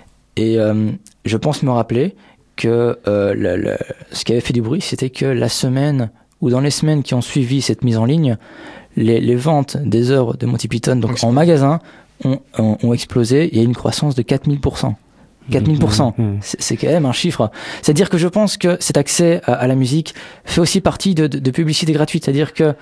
Et euh, je pense me rappeler que euh, le, le, ce qui avait fait du bruit, c'était que la semaine ou dans les semaines qui ont suivi cette mise en ligne, les, les ventes des œuvres de Monty Python, donc okay. en magasin, Ont, ont, ont explosé. Il y a une croissance de quatre mille pour cent. quatre mille pour cent, mmh. c'est, c'est quand même un chiffre. C'est-à-dire que je pense que cet accès à, à la musique fait aussi partie de, de, de publicité gratuite. C'est-à-dire que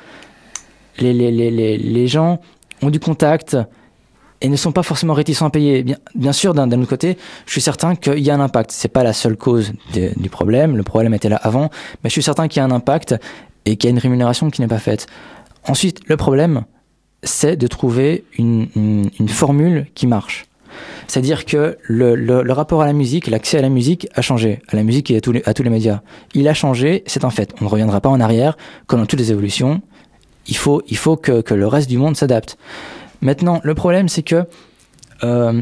les, les, les, les, les gens ont du contact et ne sont pas forcément réticents à payer. Bien, bien sûr, d'un, d'un autre côté, je suis certain qu'il y a un impact. C'est pas la seule cause de, du problème. Le problème était là avant, mais je suis certain qu'il y a un impact et qu'il y a une rémunération qui n'est pas faite. Ensuite, le problème, c'est de trouver une, une, une formule qui marche. C'est-à-dire que le, le, le rapport à la musique, l'accès à la musique a changé, à la musique et à tous les, à tous les médias. Il a changé, c'est un fait. On ne reviendra pas en arrière, comme dans toutes les évolutions. Il faut, il faut que, que le reste du monde s'adapte. Maintenant, le problème, c'est que, euh,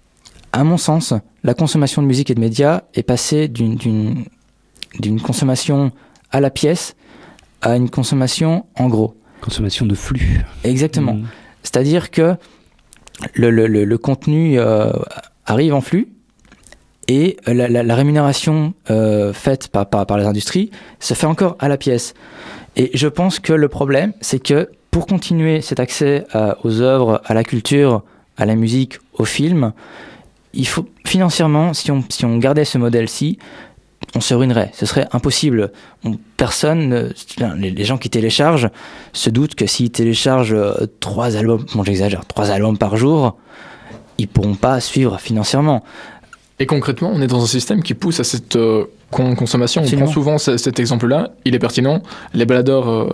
à mon sens, la consommation de musique et de médias est passée d'une, d'une, d'une consommation à la pièce à une consommation en gros. Consommation de flux. Exactement. Mmh. C'est-à-dire que le, le, le, le contenu euh, arrive en flux et la, la, la rémunération euh, faite par, par, par les industries se fait encore à la pièce. Et je pense que le problème, c'est que pour continuer cet accès à, aux œuvres, à la culture, à la musique, aux films, il faut financièrement, si on, si on gardait ce modèle-ci, on se ruinerait, ce serait impossible. On, personne, les, les gens qui téléchargent se doutent que s'ils téléchargent euh, trois albums, bon j'exagère, trois albums par jour, ils pourront pas suivre financièrement. Et concrètement, on est dans un système qui pousse à cette euh, con- consommation. On prend souvent c- cet exemple-là, il est pertinent. Les baladeurs euh,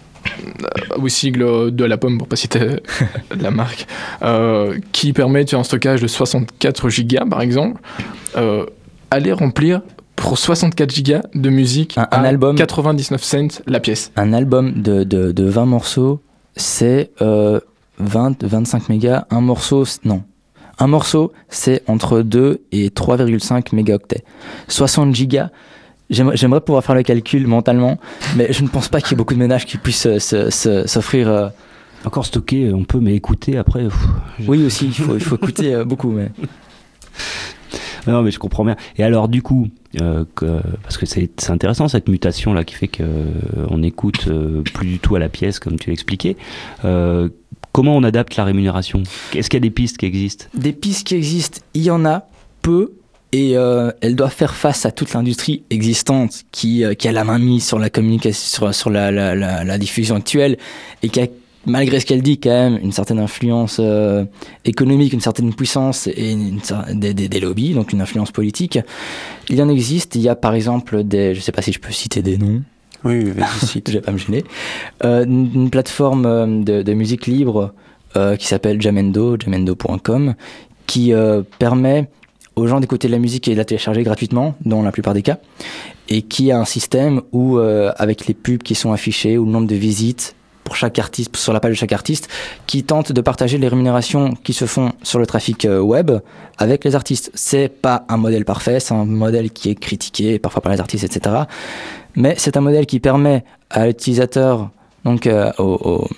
au sigle de la pomme, pour pas citer la marque, euh, qui permettent un stockage de soixante-quatre gigas par exemple, euh, aller remplir pour soixante-quatre gigas de musique un, un à album, quatre-vingt-dix-neuf cents la pièce. Un album de, de, de vingt morceaux, c'est euh, vingt à vingt-cinq mégas. Un morceau, non. Un morceau, c'est entre deux et trois virgule cinq mégaoctets. soixante gigas, j'aimerais, j'aimerais pouvoir faire le calcul mentalement, mais je ne pense pas qu'il y ait beaucoup de ménages qui puissent se, se, se, s'offrir... Euh... Encore stocker, on peut, mais écouter après... Pff, je... Oui, aussi, il faut, il faut écouter euh, beaucoup, mais... Non, mais je comprends bien. Et alors, du coup, euh, que, parce que c'est, c'est intéressant cette mutation là qui fait que euh, on écoute euh, plus du tout à la pièce, comme tu l'expliquais. Euh, comment on adapte la rémunération ? Est-ce qu'il y a des pistes qui existent ? Des pistes qui existent, il y en a peu. Et euh, elle doit faire face à toute l'industrie existante qui, euh, qui a la main mise sur la communication, sur, sur la, la, la, la diffusion actuelle et qui a, malgré ce qu'elle dit, quand même une certaine influence euh, économique, une certaine puissance et une, des, des, des lobbies, donc une influence politique. Il y en existe. Il y a par exemple des, je ne sais pas si je peux citer des noms. Oui, vas-y, cite. Je vais pas me gêner. Euh, une, une plateforme de, de musique libre euh, qui s'appelle Jamendo, jamendo point com, qui euh, permet aux gens d'écouter de la musique et de la télécharger gratuitement, dans la plupart des cas, et qui a un système où, euh, avec les pubs qui sont affichées, ou le nombre de visites pour chaque artiste, sur la page de chaque artiste, qui tente de partager les rémunérations qui se font sur le trafic euh, web avec les artistes. C'est pas un modèle parfait, c'est un modèle qui est critiqué parfois par les artistes, et cetera. Mais c'est un modèle qui permet à l'utilisateur, donc euh, au,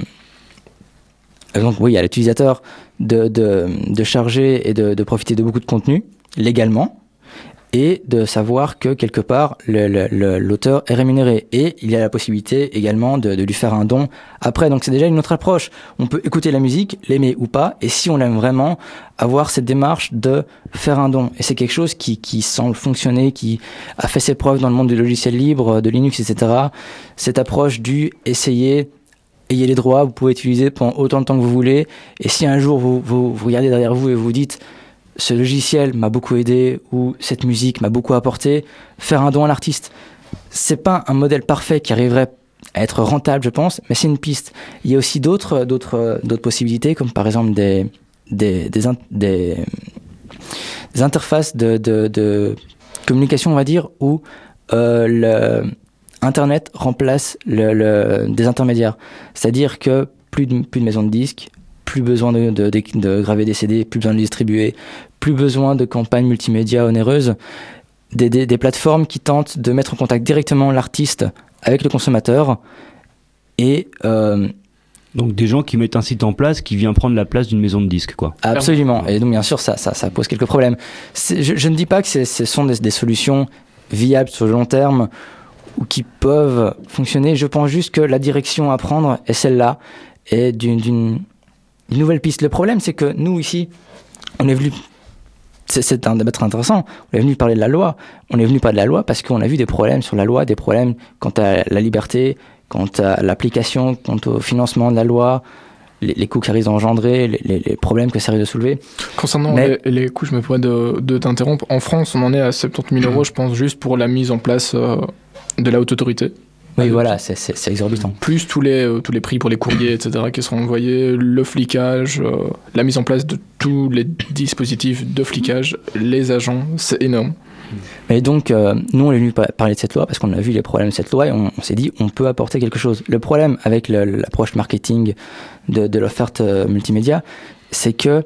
au donc oui, à l'utilisateur de, de, de charger et de, de profiter de beaucoup de contenu légalement et de savoir que quelque part le, le, le, l'auteur est rémunéré et il y a la possibilité également de, de lui faire un don après. Donc c'est déjà une autre approche. On peut écouter la musique, l'aimer ou pas, et si on l'aime vraiment, avoir cette démarche de faire un don. Et c'est quelque chose qui, qui semble fonctionner, qui a fait ses preuves dans le monde du logiciel libre, de Linux, et cetera. Cette approche du essayer, ayez les droits, vous pouvez utiliser pendant autant de temps que vous voulez, et si un jour vous, vous, vous regardez derrière vous et vous dites ce logiciel m'a beaucoup aidé ou cette musique m'a beaucoup apporté, faire un don à l'artiste. C'est pas un modèle parfait qui arriverait à être rentable, je pense, mais c'est une piste. Il y a aussi d'autres, d'autres, d'autres possibilités, comme par exemple des, des, des, des, des interfaces de, de, de communication, on va dire, où euh, le, Internet remplace le, le, des intermédiaires. C'est-à-dire que plus de, plus de maisons de disques, plus besoin de, de, de, de graver des C D, plus besoin de les distribuer, plus besoin de campagnes multimédia onéreuses, des, des, des plateformes qui tentent de mettre en contact directement l'artiste avec le consommateur et... Euh, donc des gens qui mettent un site en place qui vient prendre la place d'une maison de disques, quoi. Absolument. Et donc bien sûr, ça, ça, ça pose quelques problèmes. C'est, je, je ne dis pas que c'est, ce sont des, des solutions viables sur le long terme ou qui peuvent fonctionner. Je pense juste que la direction à prendre est celle-là, et d'une... d'une une nouvelle piste. Le problème, c'est que nous, ici, on est venu... C'est, c'est un débat très intéressant. On est venu parler de la loi. On est venu parler de la loi parce qu'on a vu des problèmes sur la loi, des problèmes quant à la liberté, quant à l'application, quant au financement de la loi, les, les coûts qui risquent d'engendrer, les, les, les problèmes que ça risque de soulever. Concernant Mais... les, les coûts, je me permets de, de t'interrompre. En France, on en est à soixante-dix mille euros, je pense, juste pour la mise en place euh, de la haute autorité. Oui, voilà, c'est, c'est, c'est exorbitant. Plus tous les, euh, tous les prix pour les courriers, et cetera, qui seront envoyés, le flicage, euh, la mise en place de tous les dispositifs de flicage, les agents, c'est énorme. Et donc, euh, nous, on est venu parler de cette loi parce qu'on a vu les problèmes de cette loi et on, on s'est dit, on peut apporter quelque chose. Le problème avec le, l'approche marketing de, de l'offerte euh, multimédia, c'est que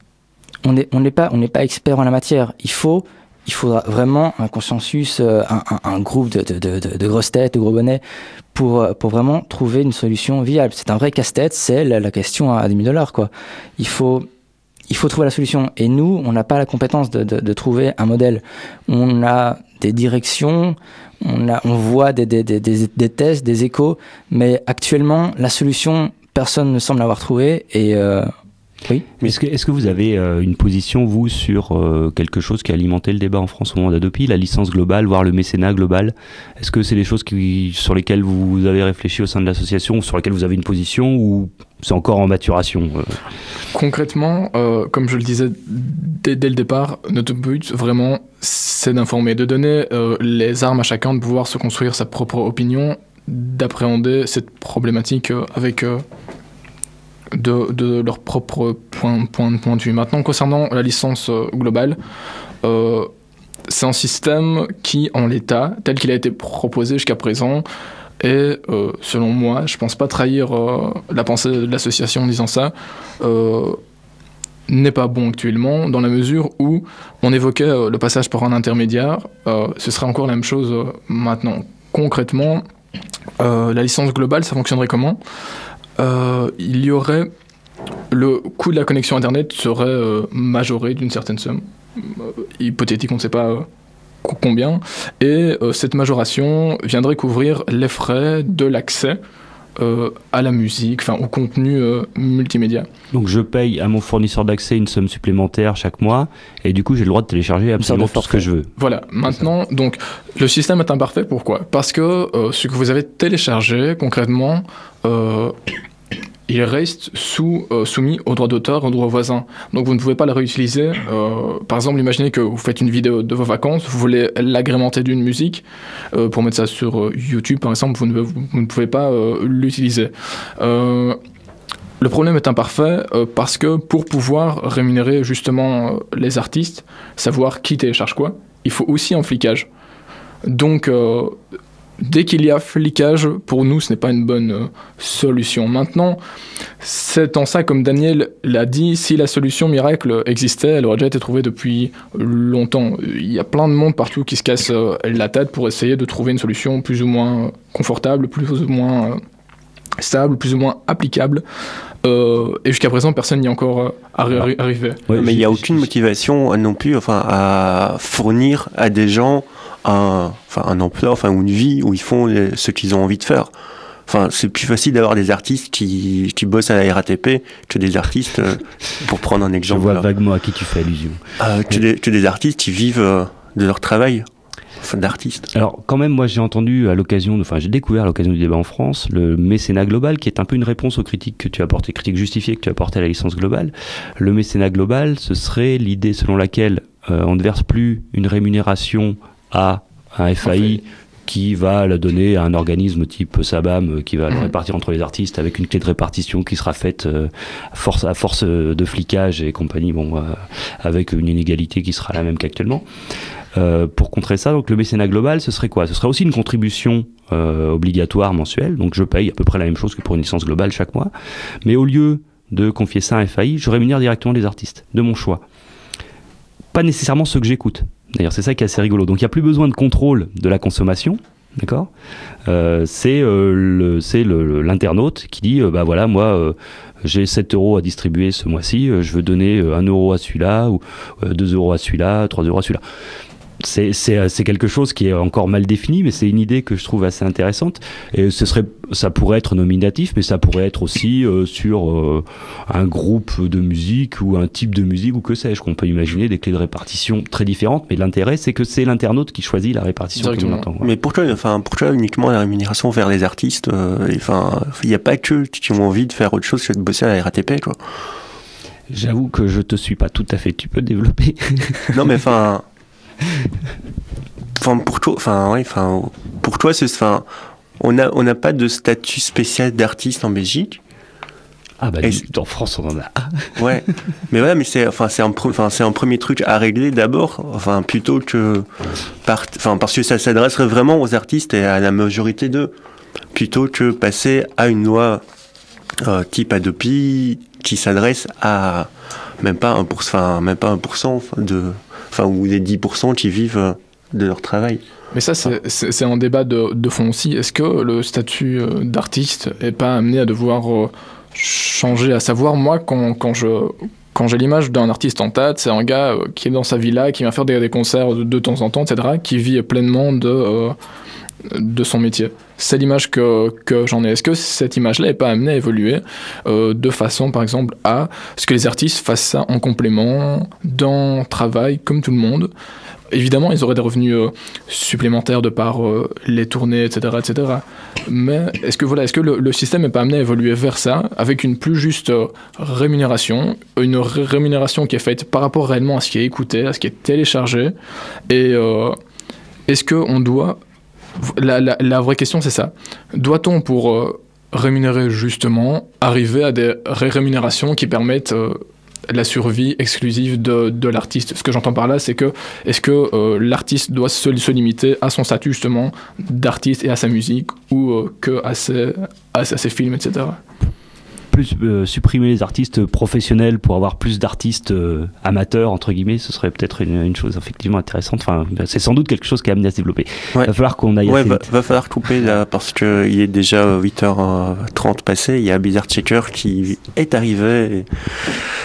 on n'est on n'est pas, on n'est pas expert en la matière. Il faut... Il faudra vraiment un consensus, un, un, un groupe de, de, de, de grosses têtes, de gros bonnets, pour, pour vraiment trouver une solution viable. C'est un vrai casse-tête, c'est la, la question à dix mille dollars, quoi. Il faut, il faut trouver la solution. Et nous, on n'a pas la compétence de, de, de trouver un modèle. On a des directions, on, a, on voit des, des, des, des, des tests, des échos, mais actuellement, la solution, personne ne semble l'avoir trouvée. Et... Euh, Oui. Mais est-ce que, est-ce que vous avez euh, une position, vous, sur euh, quelque chose qui a alimenté le débat en France au moment d'Adopi, la licence globale, voire le mécénat global ? Est-ce que c'est des choses qui, sur lesquelles vous avez réfléchi au sein de l'association, sur lesquelles vous avez une position, ou c'est encore en maturation ? euh Concrètement, euh, comme je le disais dès, dès le départ, notre but, vraiment, c'est d'informer, de donner euh, les armes à chacun, de pouvoir se construire sa propre opinion, d'appréhender cette problématique euh, avec... Euh, De, de leur propre point, point, point de vue. Maintenant, concernant la licence euh, globale, euh, c'est un système qui, en l'état, tel qu'il a été proposé jusqu'à présent, est, euh, selon moi, je ne pense pas trahir euh, la pensée de l'association en disant ça, euh, n'est pas bon actuellement, dans la mesure où on évoquait euh, le passage par un intermédiaire. Euh, ce serait encore la même chose euh, maintenant. Concrètement, euh, la licence globale, ça fonctionnerait comment ? Euh, il y aurait le coût de la connexion internet serait euh, majoré d'une certaine somme. hypothétique, on ne sait pas euh, combien, et euh, cette majoration viendrait couvrir les frais de l'accès euh, à la musique, enfin au contenu euh, multimédia. Donc je paye à mon fournisseur d'accès une somme supplémentaire chaque mois, et du coup j'ai le droit de télécharger absolument tout ce que je veux. Voilà, maintenant, donc le système est imparfait, pourquoi ? Parce que euh, ce que vous avez téléchargé, concrètement, euh, il reste sous, euh, soumis aux droits d'auteur, aux droits voisins. Donc vous ne pouvez pas le réutiliser. Euh, par exemple, imaginez que vous faites une vidéo de vos vacances, vous voulez l'agrémenter d'une musique, euh, pour mettre ça sur euh, YouTube par exemple, vous ne, vous, vous ne pouvez pas euh, l'utiliser. Euh, le problème est imparfait euh, parce que pour pouvoir rémunérer justement euh, les artistes, savoir qui télécharge quoi, il faut aussi un flicage. Donc... Euh, Dès qu'il y a flicage, pour nous, ce n'est pas une bonne euh, solution. Maintenant, c'est en ça, comme Daniel l'a dit, si la solution miracle existait, elle aurait déjà été trouvée depuis longtemps. Il y a plein de monde partout qui se casse euh, la tête pour essayer de trouver une solution plus ou moins confortable, plus ou moins euh, stable, plus ou moins applicable. Euh, et jusqu'à présent, personne n'y est encore euh, arri- arrivé. Ouais, mais il n'y a aucune motivation non plus enfin, à fournir à des gens un, enfin, un emploi enfin, ou une vie où ils font les, ce qu'ils ont envie de faire. Enfin, c'est plus facile d'avoir des artistes qui, qui bossent à la R A T P que des artistes, euh, pour prendre un exemple. Je vois là. vaguement à qui tu fais allusion. Euh, que, des, que des artistes qui vivent euh, de leur travail. Enfin, d'artistes. Alors quand même, moi j'ai entendu à l'occasion, de, enfin j'ai découvert à l'occasion du débat en France, le mécénat global, qui est un peu une réponse aux critiques que tu as apportées, critiques justifiées que tu as apportées à la licence globale. Le mécénat global, ce serait l'idée selon laquelle euh, on ne verse plus une rémunération à un F A I qui va la donner à un organisme type SABAM qui va le répartir entre les artistes avec une clé de répartition qui sera faite euh, à, force, à force de flicage et compagnie, bon, euh, avec une inégalité qui sera la même qu'actuellement. Euh, pour contrer ça, donc le mécénat global, ce serait quoi ? Ce serait aussi une contribution euh, obligatoire mensuelle, donc je paye à peu près la même chose que pour une licence globale chaque mois, mais au lieu de confier ça à un F A I, je rémunère directement les artistes, de mon choix. Pas nécessairement ceux que j'écoute. D'ailleurs, c'est ça qui est assez rigolo. Donc il n'y a plus besoin de contrôle de la consommation, d'accord ? euh, C'est, euh, le, c'est le, l'internaute qui dit, euh, bah voilà, moi... Euh, j'ai sept euros à distribuer ce mois-ci, je veux donner un euro à celui-là, ou deux euros à celui-là, trois euros à celui-là. C'est, c'est, c'est quelque chose qui est encore mal défini, mais c'est une idée que je trouve assez intéressante. Et ce serait, ça pourrait être nominatif, mais ça pourrait être aussi euh, sur euh, un groupe de musique ou un type de musique ou que sais-je. Qu'on peut imaginer des clés de répartition très différentes, mais l'intérêt, c'est que c'est l'internaute qui choisit la répartition que l'on entend. Voilà. Mais pourquoi, enfin, pourquoi uniquement la rémunération vers les artistes euh, Enfin, il n'y a pas que qui ont envie de faire autre chose que de bosser à la R A T P, quoi. J'avoue que je te suis pas tout à fait. Tu peux développer. Non, mais enfin. Enfin, pour toi, enfin, ouais, enfin, pour toi, c'est, enfin, on a, on n'a pas de statut spécial d'artiste en Belgique. Ah bah, en France, on en a. Ouais, mais voilà, mais c'est, enfin, c'est un, enfin, c'est un premier truc à régler d'abord, enfin, plutôt que, par, enfin, parce que ça s'adresserait vraiment aux artistes et à la majorité d'eux, plutôt que passer à une loi euh, type Adopi qui s'adresse à même pas un pour cent, enfin, même pas un pour cent de Enfin, ou les dix pour cent qui vivent de leur travail. Mais ça, c'est, c'est, c'est un débat de, de fond aussi. Est-ce que le statut d'artiste n'est pas amené à devoir changer ? À savoir, moi, quand, quand, je, quand j'ai l'image d'un artiste en tête, c'est un gars qui est dans sa villa, qui vient faire des, des concerts de, de temps en temps, et cetera, qui vit pleinement de, euh, de son métier. C'est l'image que, que j'en ai. Est-ce que cette image-là n'est pas amenée à évoluer euh, de façon, par exemple, à ce que les artistes fassent ça en complément, d'un travail, comme tout le monde ? Évidemment, ils auraient des revenus euh, supplémentaires de par euh, les tournées, et cetera, et cetera. Mais est-ce que, voilà, est-ce que le, le système n'est pas amené à évoluer vers ça, avec une plus juste euh, rémunération, une ré- rémunération qui est faite par rapport réellement à ce qui est écouté, à ce qui est téléchargé ? Et euh, est-ce qu'on doit... La, la, la vraie question, c'est ça. Doit-on, pour euh, rémunérer justement, arriver à des ré- rémunérations qui permettent euh, la survie exclusive de, de l'artiste ? Ce que j'entends par là, c'est que est-ce que euh, l'artiste doit se, se limiter à son statut justement d'artiste et à sa musique, ou euh, que à ses, à, à ses films, et cetera. Plus euh, supprimer les artistes professionnels pour avoir plus d'artistes euh, amateurs, entre guillemets, ce serait peut-être une, une chose effectivement intéressante. Enfin, c'est sans doute quelque chose qui est amené à se développer. Il ouais. va falloir qu'on aille ouais, assez va, vite. va falloir couper là, parce qu'il est déjà huit heures trente passé. Il y a Bizarre Checker qui est arrivé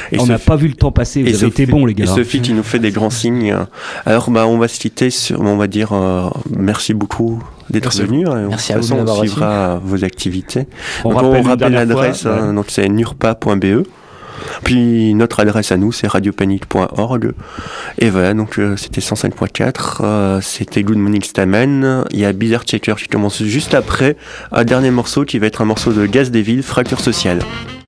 Et on n'a pas vu le temps passer, vous avez été bons les gars. Et Sophie qui nous fait des grands signes. Alors bah, on va se quitter sur, on va dire euh, merci beaucoup d'être venu. Merci de à toute vous façon, de on suivra reçu. vos activités. On donc, rappelle, on rappelle l'adresse, fois, ouais. hein, donc c'est nurpa point b e. Puis notre adresse à nous, c'est radiopanique point org. Et voilà, donc euh, c'était cent cinq point quatre, euh, c'était Good Morning Stamen. Il y a Bizarre Checker qui commence juste après, un dernier morceau qui va être un morceau de Gaz des Villes, Fracture Sociale.